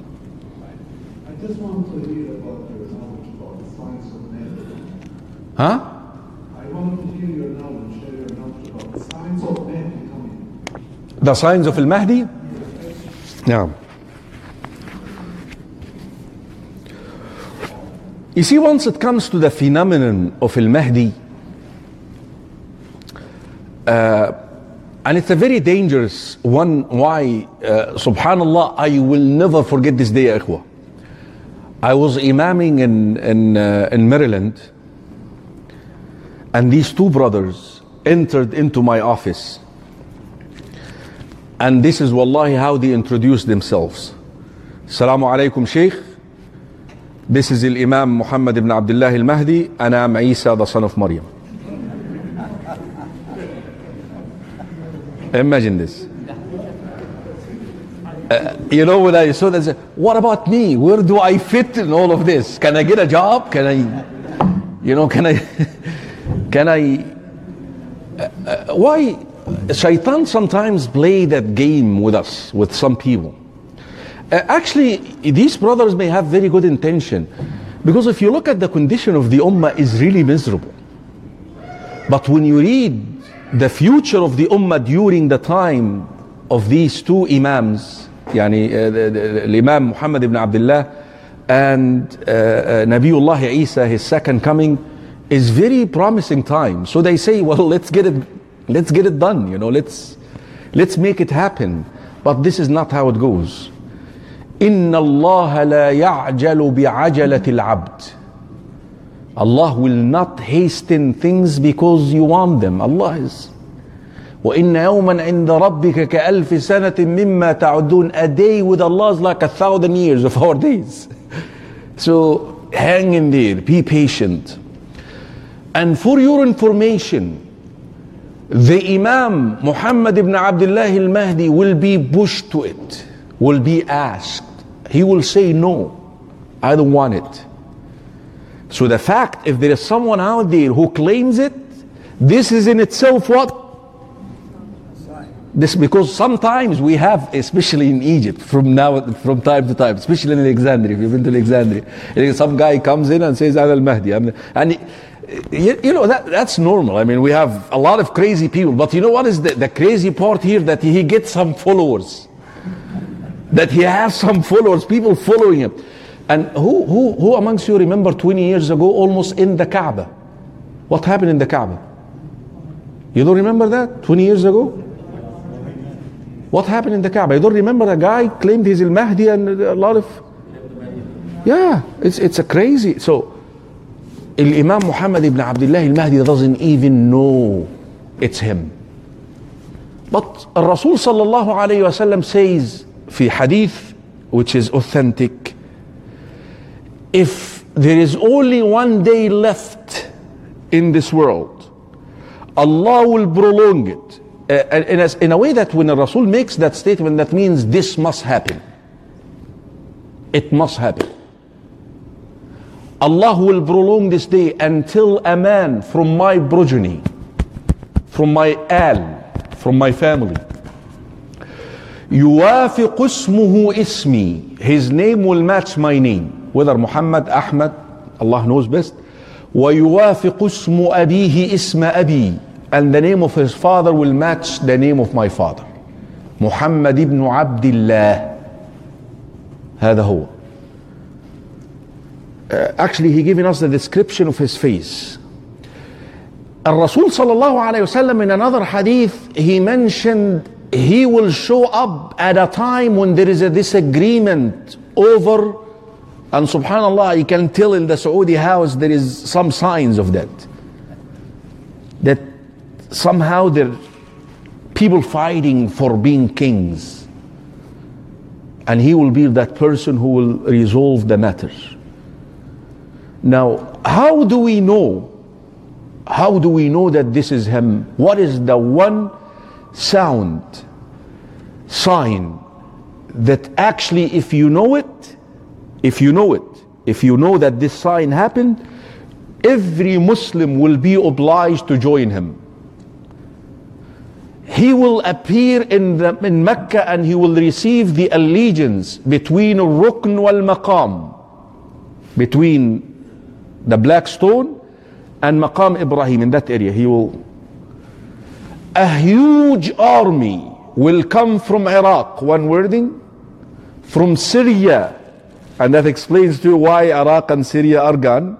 I just want to hear about your knowledge about the science of men. Huh? I want to hear your knowledge, share your knowledge about the science of men becoming. The signs of al-Mahdi? Yeah. You see, once it comes to the phenomenon of al-Mahdi, and it's a very dangerous one. Why? Subhanallah, I will never forget this day, ikhwa. I was imaming in Maryland, and these two brothers entered into my office. And this is wallahi how they introduced themselves. Assalamu alaikum, Shaykh. This is the Imam Muhammad ibn Abdullah al-Mahdi, and I'm Isa, the son of Maryam. Imagine this. When I saw that, I said, what about me? Where do I fit in all of this? Can I get a job? Can I, why? Shaitan sometimes play that game with us, with some people. Actually, these brothers may have very good intention, because if you look at the condition of the ummah, is really miserable. But when you read the future of the ummah during the time of these two imams, the Imam Muhammad ibn Abdullah and Nabiullah Isa, his second coming, is very promising time. So they say, well, let's get it done, let's make it happen. But this is not how it goes. إِنَّ اللَّهَ لَا يَعْجَلُ بِعَجَلَةِ الْعَبْدِ. Allah will not hasten things because you want them. Allah is. وَإِنَّ يَوْمًا عِنْدَ رَبِّكَ كَأَلْفِ سَنَةٍ مِمَّا تَعُدُّونَ. A day with Allah is like 1,000 years of our days. So hang in there, be patient. And for your information, the Imam Muhammad ibn Abdullah al-Mahdi will be pushed to it, will be asked. He will say, no, I don't want it. So the fact, if there is someone out there who claims it, this is in itself what? This, because sometimes we have, especially in Egypt, from time to time, especially in Alexandria, if you've been to Alexandria, some guy comes in and says, I'm al-Mahdi. And that's normal. I mean, we have a lot of crazy people, but you know what is the crazy part here? That he gets some followers. That he has some followers, people following him. And who amongst you remember 20 years ago, almost in the Kaaba? What happened in the Kaaba? You don't remember that? 20 years ago? What happened in the Kaaba? You don't remember a guy claimed he's al-Mahdi and a lot of... Yeah, it's a crazy... So, Imam Muhammad ibn Abdullah al-Mahdi doesn't even know it's him. But Rasul sallallahu alayhi wa sallam says, في hadith, which is authentic, if there is only one day left in this world, Allah will prolong it. In a way that when a Rasul makes that statement, that means this must happen. It must happen. Allah will prolong this day until a man from my progeny, from my from my family, يوافق اسمه اسمي, his name will match my name, whether Muhammad, Ahmad, Allah knows best. ويوافق اسم أبيه اسم أبي, and the name of his father will match the name of my father, Muhammad ibn Abdullah. هذا هو. Actually, he giving us the description of his face. الرسول صلى الله عليه وسلم in another hadith, he mentioned he will show up at a time when there is a disagreement over, and subhanallah, you can tell in the Saudi house there is some signs of that. That somehow there are people fighting for being kings. And he will be that person who will resolve the matters. Now, how do we know? How do we know that this is him? What is the one sign that actually, if you know that this sign happened, every Muslim will be obliged to join him. He will appear in Mecca and he will receive the allegiance between Rukn wal Maqam, between the black stone and Maqam Ibrahim. In that area, a huge army will come from Iraq, one wording, from Syria, and that explains to you why Iraq and Syria are gone,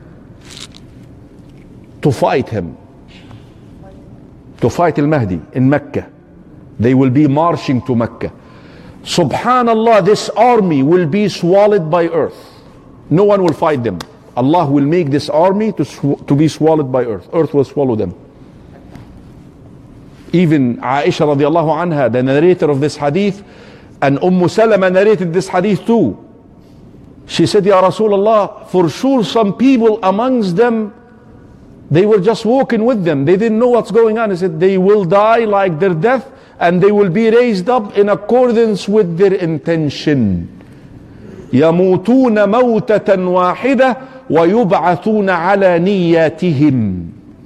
to fight him, to fight al-Mahdi in Mecca. They will be marching to Mecca. Subhanallah, this army will be swallowed by earth. No one will fight them. Allah will make this army to be swallowed by earth. Earth will swallow them. Even Aisha radiallahu anha, the narrator of this hadith, and Salama narrated this hadith too. She said, Ya Rasulullah, for sure some people amongst them, they were just walking with them. They didn't know what's going on. He said, they will die like their death and they will be raised up in accordance with their intention. يَمُوتُونَ مَوْتَةً وَاحِدَةً وَيُبْعَثُونَ عَلَى نِيَّاتِهِمْ.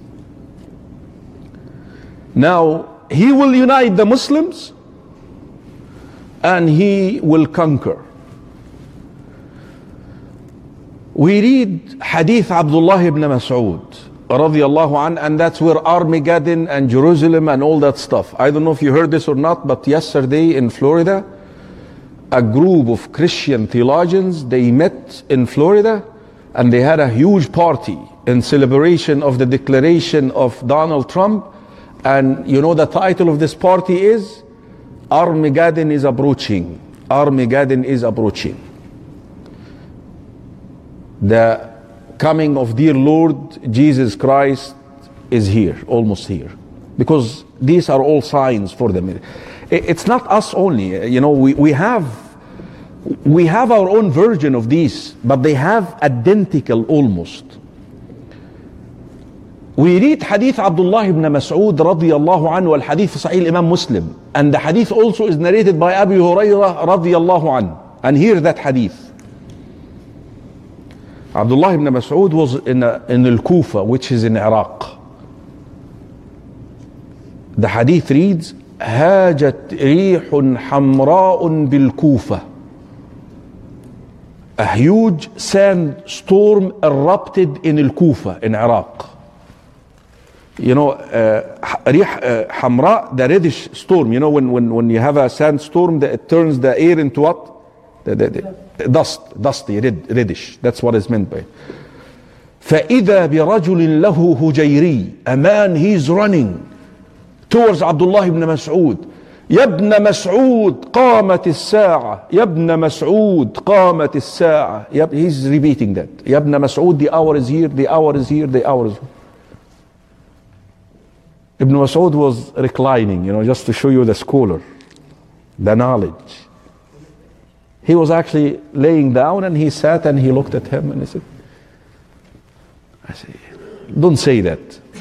Now, he will unite the Muslims and he will conquer. We read Hadith Abdullah ibn Mas'ud radiyallahu an, and that's where Armageddon and Jerusalem and all that stuff. I don't know if you heard this or not, but yesterday in Florida, a group of Christian theologians, they met in Florida and they had a huge party in celebration of the declaration of Donald Trump. And you know the title of this party is Armageddon is approaching. Armageddon is approaching. The coming of dear Lord Jesus Christ is here, almost here. Because these are all signs for them. It's not us only. You know, we have our own version of these, but they have identical almost. We read Hadith Abdullah ibn Mas'ud radiyallahu anhu, al-Hadith Sahih Imam Muslim. And the Hadith also is narrated by Abu Hurairah radiyallahu anhu. And hear that Hadith. Abdullah ibn Mas'ud was in Al-Kufa, which is in Iraq. The Hadith reads, هاجت ريح حمراء بالكوفة. A huge sandstorm erupted in Al-Kufa, in Iraq. You know, ريح حمراء, the reddish storm. You know, when you have a sandstorm, it turns the air into what? Dusty, reddish. That's what is meant by it. فَإِذَا بِرَجُلٍ لَهُ هُجَيْرِي. A man, he's running towards Abdullah ibn Mas'ud. يَا ابْنَ مَسْعُودٍ قَامَتِ السَّاعَةِ يَا ابْنَ مَسْعُودٍ قَامَتِ السَّاعَةِ. He's repeating that. يَا ابْنَ مَسْعُودٍ, the hour is here, the hour is here, the hour is here. Ibn Mas'ud was reclining, you know, just to show you the scholar, the knowledge. He was actually laying down and he sat and he looked at him and he said, I say, don't say that.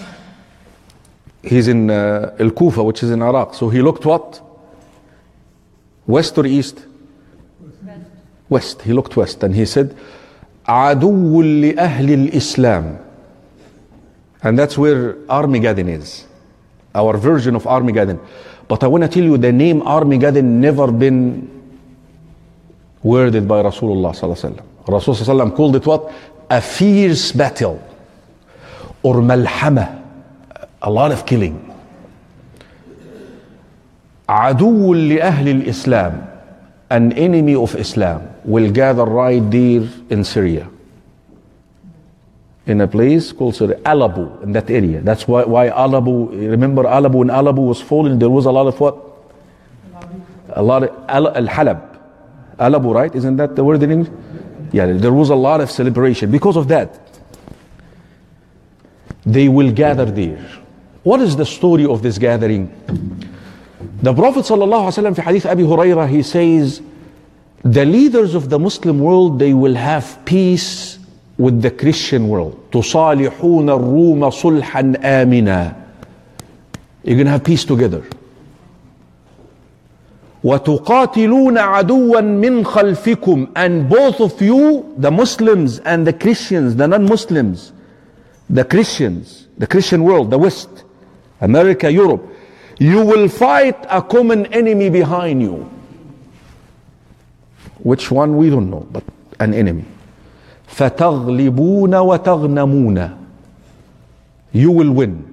He's in Al-Kufa, which is in Iraq. So he looked what? West or east? West. He looked west and he said, عَدُوٌ لِأَهْلِ الْإِسْلَامِ. And that's where Armageddon is. Our version of Armageddon. But I want to tell you, the name Armageddon never been worded by Rasulullah sallallahu alaihi wasallam. Rasulullah sallallahu alaihi wasallam called it what? A fierce battle, or malhama, a lot of killing. عدو لأهل الإسلام. an enemy of Islam will gather right there in Syria, in a place called Syria, Alabu, in that area. That's why Alabu, remember Alabu, when Alabu was falling, there was a lot of what? A lot of Al-Halab. Alabu, right? Isn't that the word in English? Yeah, there was a lot of celebration because of that. They will gather there. What is the story of this gathering? The Prophet ﷺ, fi hadith Abi Hurairah, he says, the leaders of the Muslim world, they will have peace with the Christian world. تُصَالِحُونَ الرُّومَ صُلْحًا آمِنًا. You're going to have peace together. وَتُقَاتِلُونَ عَدُوًّا مِّنْ خَلْفِكُمْ. And both of you, the Muslims and the Christians, the non-Muslims, the Christians, the Christian world, the West, America, Europe, you will fight a common enemy behind you. Which one we don't know, but an enemy. فَتَغْلِبُونَ وَتَغْنَمُونَ. You will win.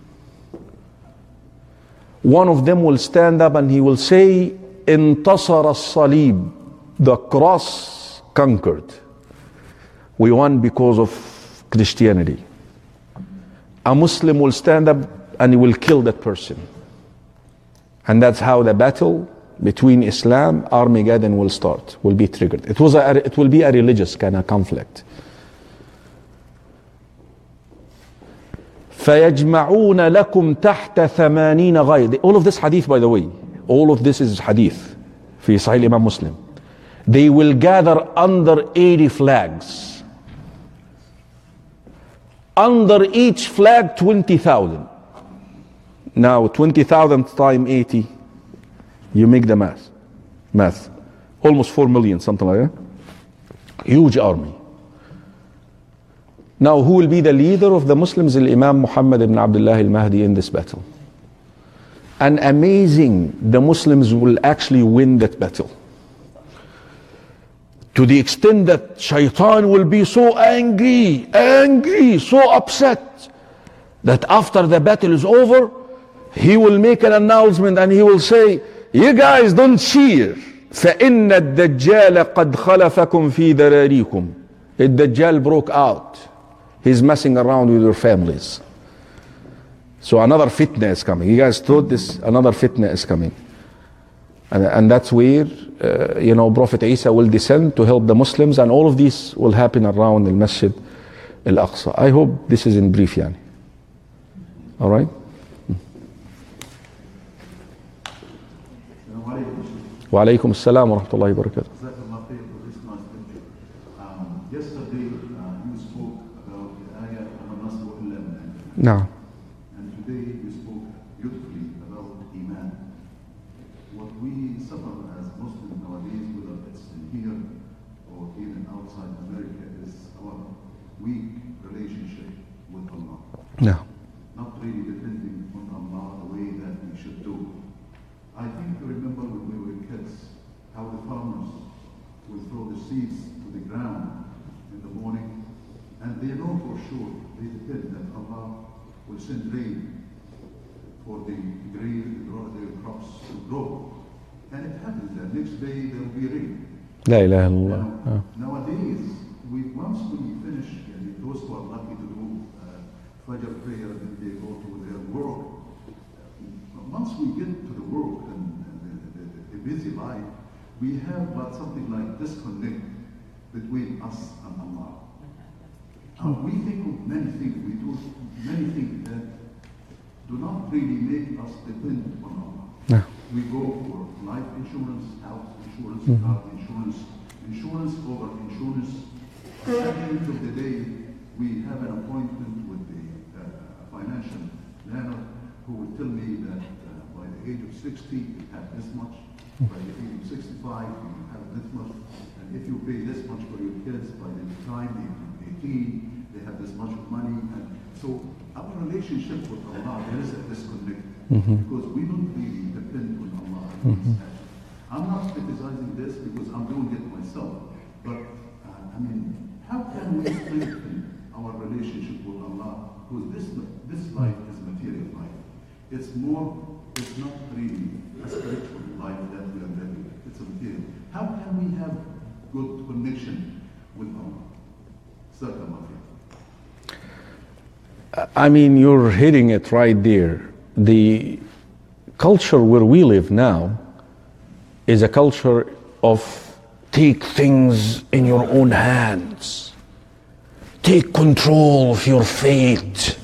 One of them will stand up and he will say, انتصر الصليب. The cross conquered. We won because of Christianity. A Muslim will stand up and he will kill that person. And that's how the battle between Islam, Armageddon will start, will be triggered. It will be a religious kind of conflict. فَيَجْمَعُونَ لَكُمْ تَحْتَ ثَمَانِينَ غَيْرٍ. All of this hadith, by the way, all of this is hadith. في Sahih Imam Muslim. They will gather under 80 flags. Under each flag, 20,000. Now, 20,000 times 80, you make the math. Almost 4 million, something like that. Huge army. Now, who will be the leader of the Muslims? Imam Muhammad ibn Abdullah al-Mahdi in this battle. And amazing, the Muslims will actually win that battle. To the extent that Shaitan will be so angry, so upset, that after the battle is over, he will make an announcement and he will say, you guys don't cheer. فَإِنَّ الدَّجَّالَ قَدْ خَلَفَكُمْ فِي ذَرَارِيكُمْ. The Dajjal broke out. He's messing around with your families. So another fitna is coming. You guys thought this, another fitna is coming. And that's where, Prophet Isa will descend to help the Muslims, and all of this will happen around the Masjid Al-Aqsa. I hope this is in brief, yani. All right? Wa alaykum as-salam wa rahmatullahi wa barakatuh. Yesterday, you spoke about the ayah al-Nasr wal-Lam. No. And today you spoke beautifully about Iman. What we suffer as Muslims nowadays, whether it's in here or even outside America, is our weak relationship with Allah. No. Not really depending on Allah the way that we should do. I think you remember when we were kids, how the farmers will throw the seeds to the ground in the morning, and they know for sure, they depend that Allah will send rain for the grain, their crops to grow. And it happens that next day there will be rain. La ilaha illallah. Nowadays, once we finish, those who are lucky to do Fajr prayer, then they go to their work. Once we get to the work and the busy life, we have something like disconnect between us and Allah. We think of many things, we do many things that do not really make us depend on Allah. No. We go for life insurance, house insurance, car insurance, insurance over insurance. At the end of the day, we have an appointment with the financial planner who will tell me that by the age of 60, you have this much. By the age of 65, you have this much. And if you pay this much for your kids, by the time they are 18, they have this much money. And so our relationship with Allah, there is a disconnect. Because we don't really depend on Allah. I'm not criticizing this because I'm doing it myself. But, how can we strengthen our relationship with Allah? Because this life is material life. It's not really a spiritual life that we are living. It's a material. can we have good connection with Allah? Certainly. I mean, you're hitting it right there. The culture where we live now is a culture of take things in your own hands. Take control of your fate.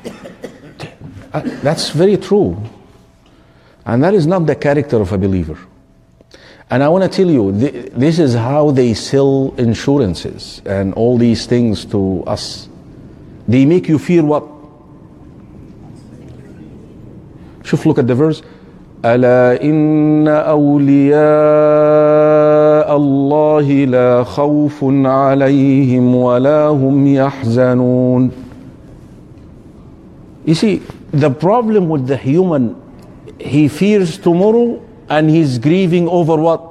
That's very true. And that is not the character of a believer. And I want to tell you, this is how they sell insurances and all these things to us. They make you fear what? شوف, look at the verse. ألا إن أولياء الله لا خوف عليهم ولا هم يحزنون. You see, the problem with the human, he fears tomorrow and he's grieving over what?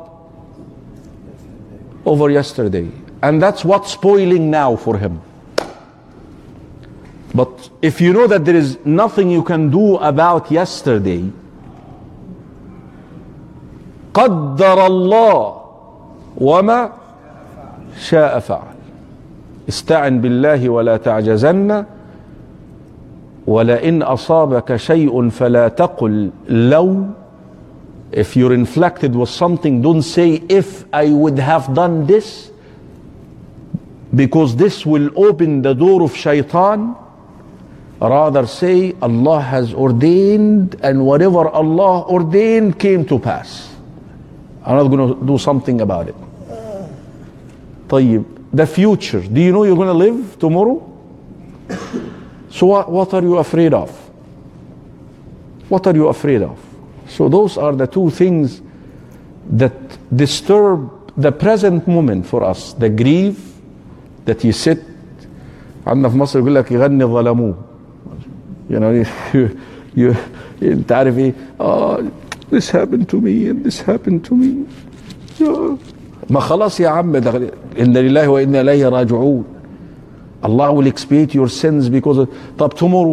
Over yesterday. And that's what's spoiling now for him. But if you know that there is nothing you can do about yesterday, قدر الله وما شاء فعل. استعن بالله ولا تعجزن ولئن أصابك شيء فلا تقل لو. If you're inflicted with something, don't say if I would have done this, because this will open the door of shaitan. Rather say Allah has ordained, and whatever Allah ordained came to pass. I'm not going to do something about it. طيب, the future, do you know you're going to live tomorrow? So what are you afraid of? What are you afraid of? So those are the two things that disturb the present moment for us. The grief that you sit, عندنا في مصر يقول لك يغني ظلموه. You know, you انت عارف ايه؟ this happened to me and this happened to me. ما خلاص يا عم, إن لله وإنا إليه راجعون. Allah will expiate your sins because of, طب tomorrow,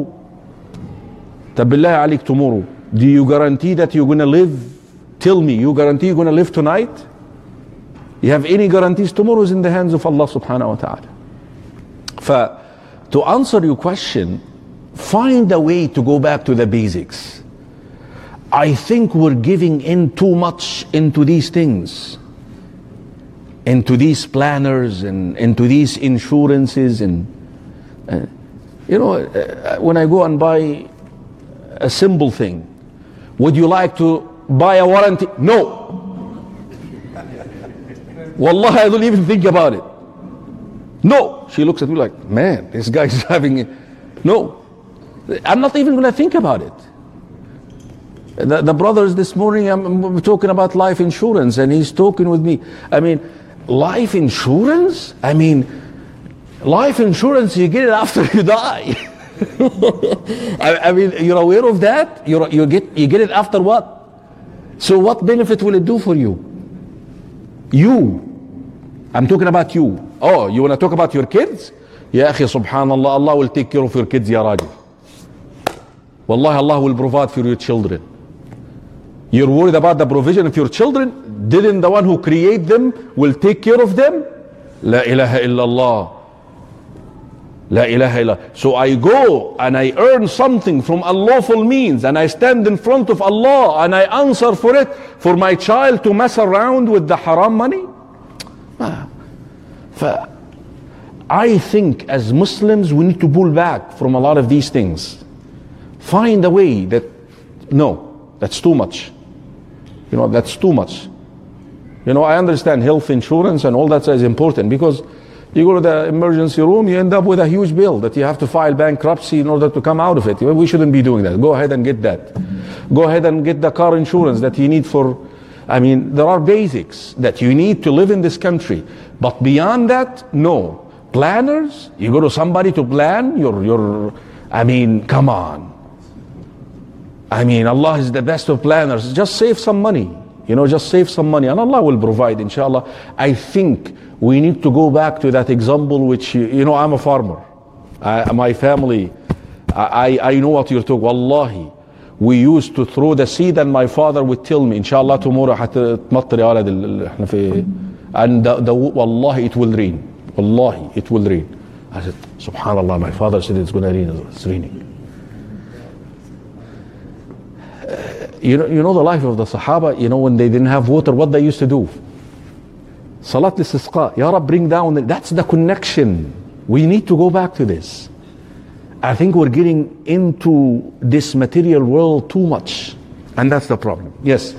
طب بالله عليك tomorrow, do you guarantee that you're going to live? Tell me, you guarantee you're going to live tonight? You have any guarantees? Tomorrow is in the hands of Allah subhanahu wa ta'ala. To answer your question, find a way to go back to the basics. I think we're giving in too much into these things, into these planners and into these insurances. And you know, when I go and buy a simple thing, would you like to buy a warranty? No. Wallahi, I don't even think about it. No. She looks at me like, man, this guy's having it. No. I'm not even going to think about it. The brothers this morning, I'm talking about life insurance, and he's talking with me. I mean, life insurance? I mean, life insurance, you get it after you die. I mean, you're aware of that? You get it after what? So what benefit will it do for you? You. I'm talking about you. Oh, you want to talk about your kids? Ya akhi, subhanallah, Allah will take care of your kids, ya rajul. Wallahi, Allah will provide for your children. You're worried about the provision of your children? Didn't the one who create them will take care of them? La ilaha illallah. La ilaha illallah. So I go and I earn something from unlawful means, and I stand in front of Allah and I answer for it, for my child to mess around with the haram money? I think as Muslims we need to pull back from a lot of these things. Find a way that, no, that's too much. You know, that's too much. You know, I understand health insurance and all that is important, because you go to the emergency room, you end up with a huge bill that you have to file bankruptcy in order to come out of it. We shouldn't be doing that. Go ahead and get that. Go ahead and get the car insurance that you need for, I mean, there are basics that you need to live in this country. But beyond that, no. Planners, you go to somebody to plan your I mean, come on. I mean, Allah is the best of planners. Just save some money. You know, just save some money and Allah will provide, inshallah. I think we need to go back to that example which, you know, I'm a farmer. My family, I know what you're talking. Wallahi, we used to throw the seed and my father would tell me, inshallah tomorrow حتمطر يا ولد احنا في And wallahi, it will rain. Wallahi, it will rain. I said, subhanallah, my father said it's going to rain. It's raining. You know the life of the Sahaba, when they didn't have water, what they used to do? Salat al-istisqa. Ya Rab, bring down. That's the connection. We need to go back to this. I think we're getting into this material world too much. And that's the problem. Yes.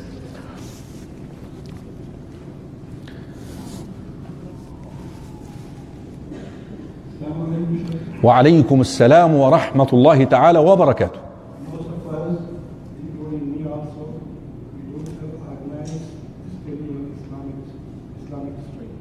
وعليكم السلام ورحمة الله تعالى وبركاته. Most of us, including me also, we don't have organized study of Islamic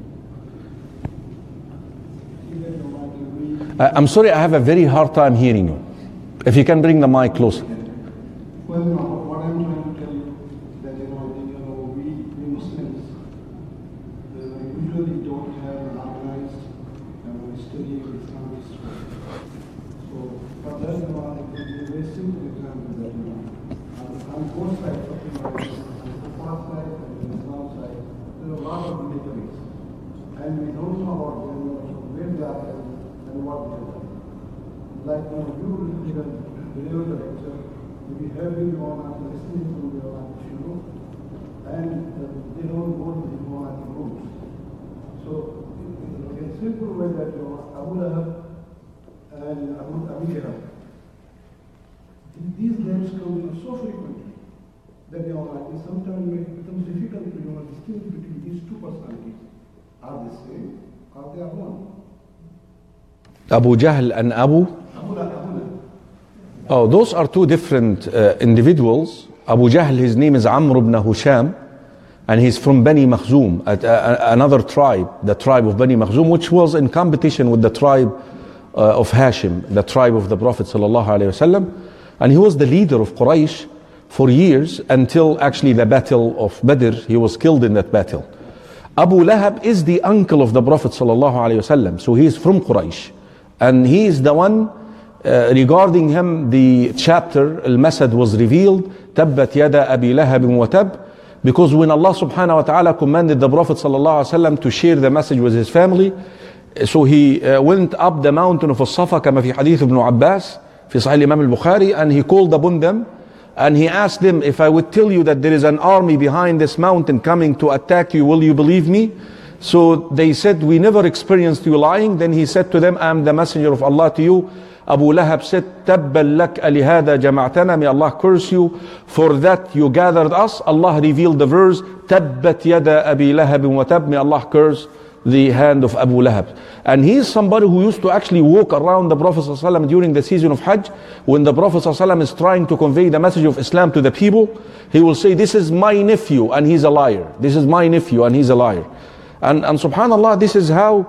history. I'm sorry, I have a very hard time hearing you. If you can bring the mic closer. Well, no, what I'm trying to tell you that we Muslims usually don't have an organized study of Islamic history. So, for that, it's a very simple example that on both sides of the Islam side and the Islam side, there are a lot of militaries, and we don't know about them, where they are and what they are. Like you deliver the lecture, we have been on listening to the shuru, and they don't go to the Islamic roots. So, in a simple way that Abu Lahab and Abu Lahab, these names come so frequently that sometimes it becomes difficult to distinguish between these two personalities. Are they same? Are they one? Abu Jahl and Abu? Oh, those are two different individuals. Abu Jahl, his name is Amr ibn Husham, and he's from Bani Makhzum, another tribe, the tribe of Bani Makhzum, which was in competition with the tribe of Hashim, the tribe of the Prophet sallallahu alaihi wasallam, and he was the leader of Quraysh for years until actually the battle of Badr. He was killed in that battle. Abu Lahab is the uncle of the Prophet sallallahu alaihi wasallam, so he is from Quraysh, and he is the one. Regarding him, the chapter Al-Masad was revealed, Tabbat yada Abi Lahab wa tab, because when Allah subhanahu wa ta'ala commanded the Prophet sallallahu alaihi wasallam to share the message with his family, so he went up the mountain of As-Safa, كما في حديث ابن عباس في صحيح الإمام البخاري, and he called upon them, and he asked them, if I would tell you that there is an army behind this mountain coming to attack you, will you believe me? So they said, we never experienced you lying. Then he said to them, I am the messenger of Allah to you. Abu Lahab said, Tabbal lak alihada jama'tana, may Allah curse you, for that you gathered us. Allah revealed the verse, Tabbat yada Abi Lahab wa tab, may Allah curse the hand of Abu Lahab. And he is somebody who used to actually walk around the Prophet ﷺ during the season of Hajj. When the Prophet ﷺ is trying to convey the message of Islam to the people, he will say, this is my nephew and he's a liar. This is my nephew and he's a liar. And subhanAllah, this is how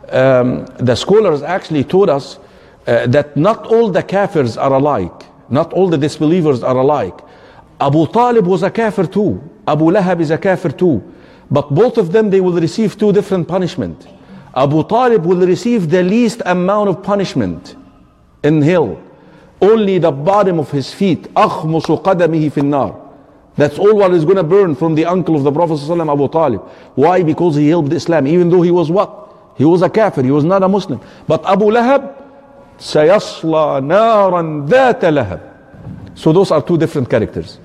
the scholars actually taught us that not all the kafirs are alike. Not all the disbelievers are alike. Abu Talib was a kafir too. Abu Lahab is a kafir too. But both of them, they will receive two different punishment. Abu Talib will receive the least amount of punishment in hell. Only the bottom of his feet. أخمص قدمه في النار. That's all what is going to burn from the uncle of the Prophet ﷺ, Abu Talib. Why? Because he helped Islam, even though he was what? He was a kafir, he was not a Muslim. But Abu Lahab, سيصلى نارا ذات لهب. So those are two different characters.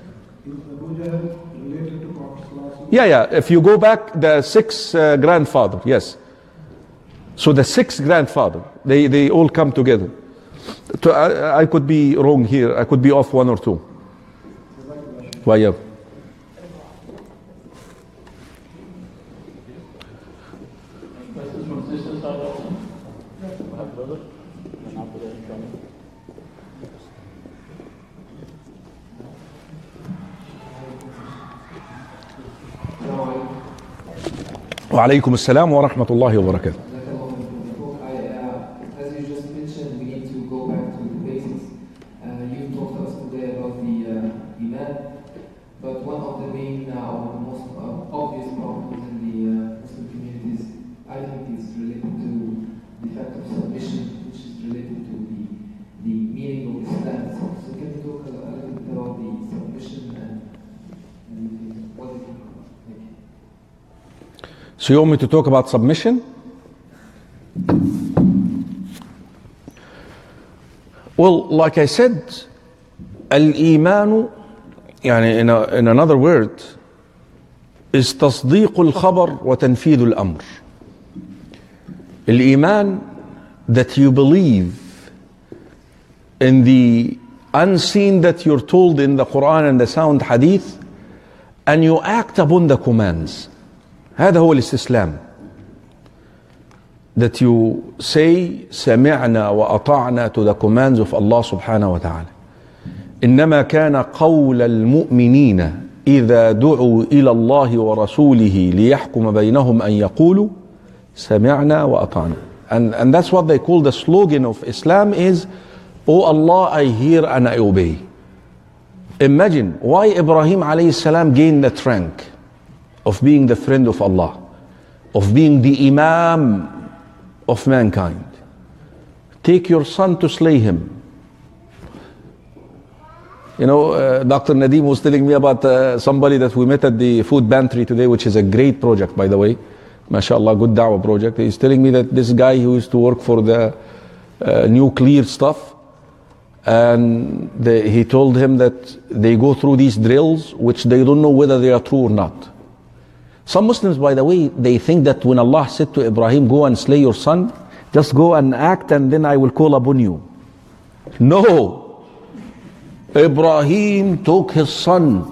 Yeah. If you go back, the sixth grandfather, yes. So the sixth grandfather, they all come together. I could be wrong here. I could be off one or two. Why? وعليكم السلام ورحمة الله وبركاته. As you just mentioned, we need to go back to the basics. You talked to us today about the Iman, but one of the main or the most obvious problems in the Muslim communities, I think, is related to the fact of submission, which is related to the meaning of Islam. So can you talk a little bit about the submission and what it is? So you want me to talk about submission? Well, like I said, al-imanu, in another word, is تصديق الخبر وتنفيذ الأمر. Al-iman, that you believe in the unseen that you're told in the Quran and the sound hadith, and you act upon the commands. هذا هو الاستسلام. That you say سمعنا وأطعنا to the commands of Allah subhanahu wa ta'ala. إنما كان قول المؤمنين إذا دعوا إلى الله ورسوله ليحكم بينهم أن يقولوا سمعنا وأطعنا. And that's what they call the slogan of Islam is, Oh Allah, I hear and I obey. Imagine why Ibrahim alayhi salam gained that rank of being the friend of Allah, of being the Imam of mankind. Take your son to slay him. Dr. Nadeem was telling me about somebody that we met at the food pantry today, which is a great project, by the way. MashaAllah, good da'wah project. He's telling me that this guy who used to work for the nuclear stuff, and he told him that they go through these drills which they don't know whether they are true or not. Some Muslims, by the way, they think that when Allah said to Ibrahim, go and slay your son, just go and act and then I will call upon you. No. Ibrahim took his son.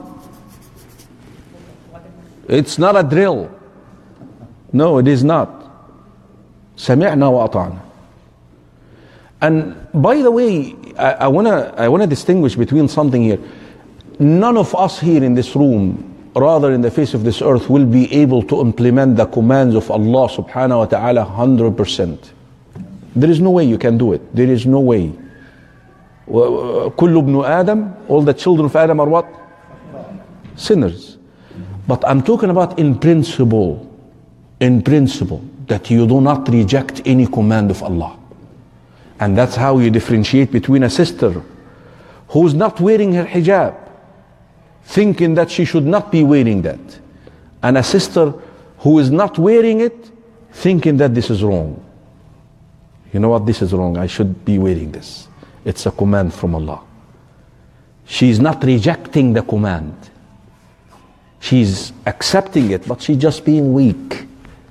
It's not a drill. No, it is not. سمعنا وأطعنا. And by the way, I wanna distinguish between something here. None of us here in this room, rather in the face of this earth, will be able to implement the commands of Allah subhanahu wa ta'ala 100%. There is no way you can do it. There is no way. كل ابن آدم, all the children of Adam are what? Sinners. But I'm talking about in principle, that you do not reject any command of Allah. And that's how you differentiate between a sister who's not wearing her hijab, thinking that she should not be wearing that, and a sister who is not wearing it, thinking that this is wrong. You know what? This is wrong. I should be wearing this. It's a command from Allah. She's not rejecting the command. She's accepting it, but she's just being weak.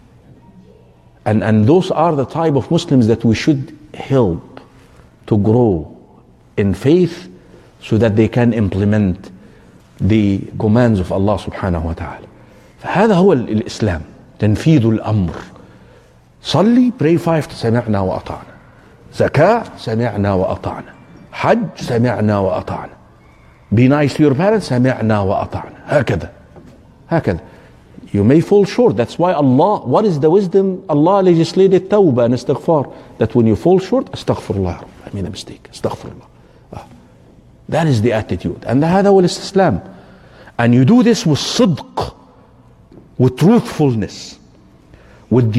And those are the type of Muslims that we should help to grow in faith so that they can implement the commands of Allah subhanahu wa ta'ala. فهذا هو الإسلام, تنفيذ الأمر. صلي, pray 5, سمعنا وأطعنا. زكاة, سمعنا وأطعنا. حج, سمعنا وأطعنا. Be nice to your parents, سمعنا وأطعنا. هكذا. You may fall short. That's why Allah, what is the wisdom? Allah legislated tawbah and istighfar. That when you fall short, astaghfirullah, I made a mistake, astaghfirullah. That is the attitude. And هذا هو الاستسلام. And you do this with صدق, with truthfulness, with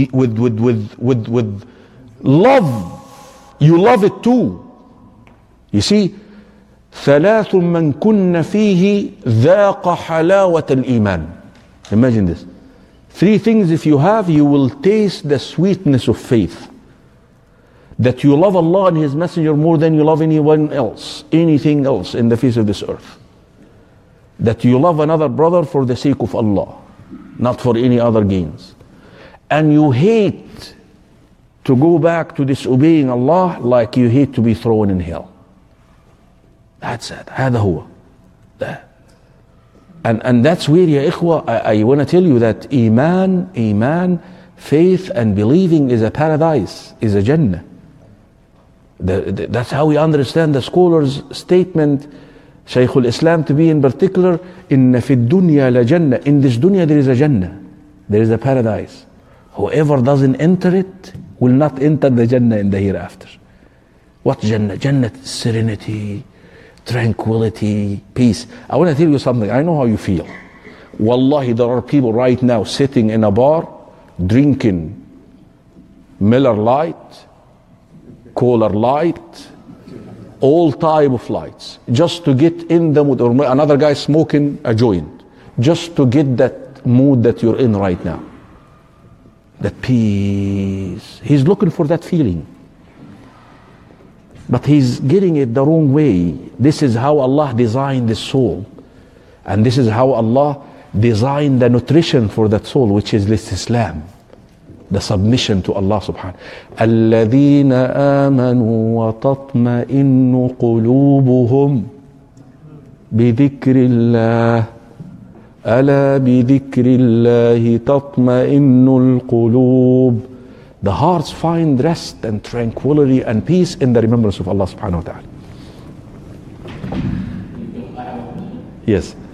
love. You love it too. You see, ثلاث من كن فيه ذاق حلاوة الإيمان. Imagine this. 3 things if you have, you will taste the sweetness of faith. That you love Allah and His Messenger more than you love anyone else, anything else in the face of this earth. That you love another brother for the sake of Allah, not for any other gains. And you hate to go back to disobeying Allah like you hate to be thrown in hell. That's it. هذا هو. That. And that's where, ya ikhwa, I want to tell you that Iman, faith and believing is a paradise, is a Jannah. That's how we understand the scholar's statement, Shaykh al-Islam to be in particular, إِنَّ فِي الدُّنْيَا لَجَنَّةٍ. In this dunya there is a Jannah, there is a paradise. Whoever doesn't enter it will not enter the Jannah in the hereafter. What Jannah? Jannah, serenity, tranquility, peace. I want to tell you something. I know how you feel. Wallahi, there are people right now sitting in a bar drinking Miller Lite, Kohler Light, all type of lights, just to get in the mood, or another guy smoking a joint, just to get that mood that you're in right now. that peace. He's looking for that feeling. But he's getting it the wrong way. This is how Allah designed the soul. And this is how Allah designed the nutrition for that soul, which is Islam. The submission to Allah subhanahu. الَّذِينَ آمَنُوا وَتَطْمَئِنُّ قُلُوبُهُمْ بِذِكْرِ اللَّهِ أَلَا بِذِكْرِ اللَّهِ تَطْمَئِنُّ الْقُلُوبُ. The hearts find rest and tranquility and peace in the remembrance of Allah subhanahu wa ta'ala. Yes.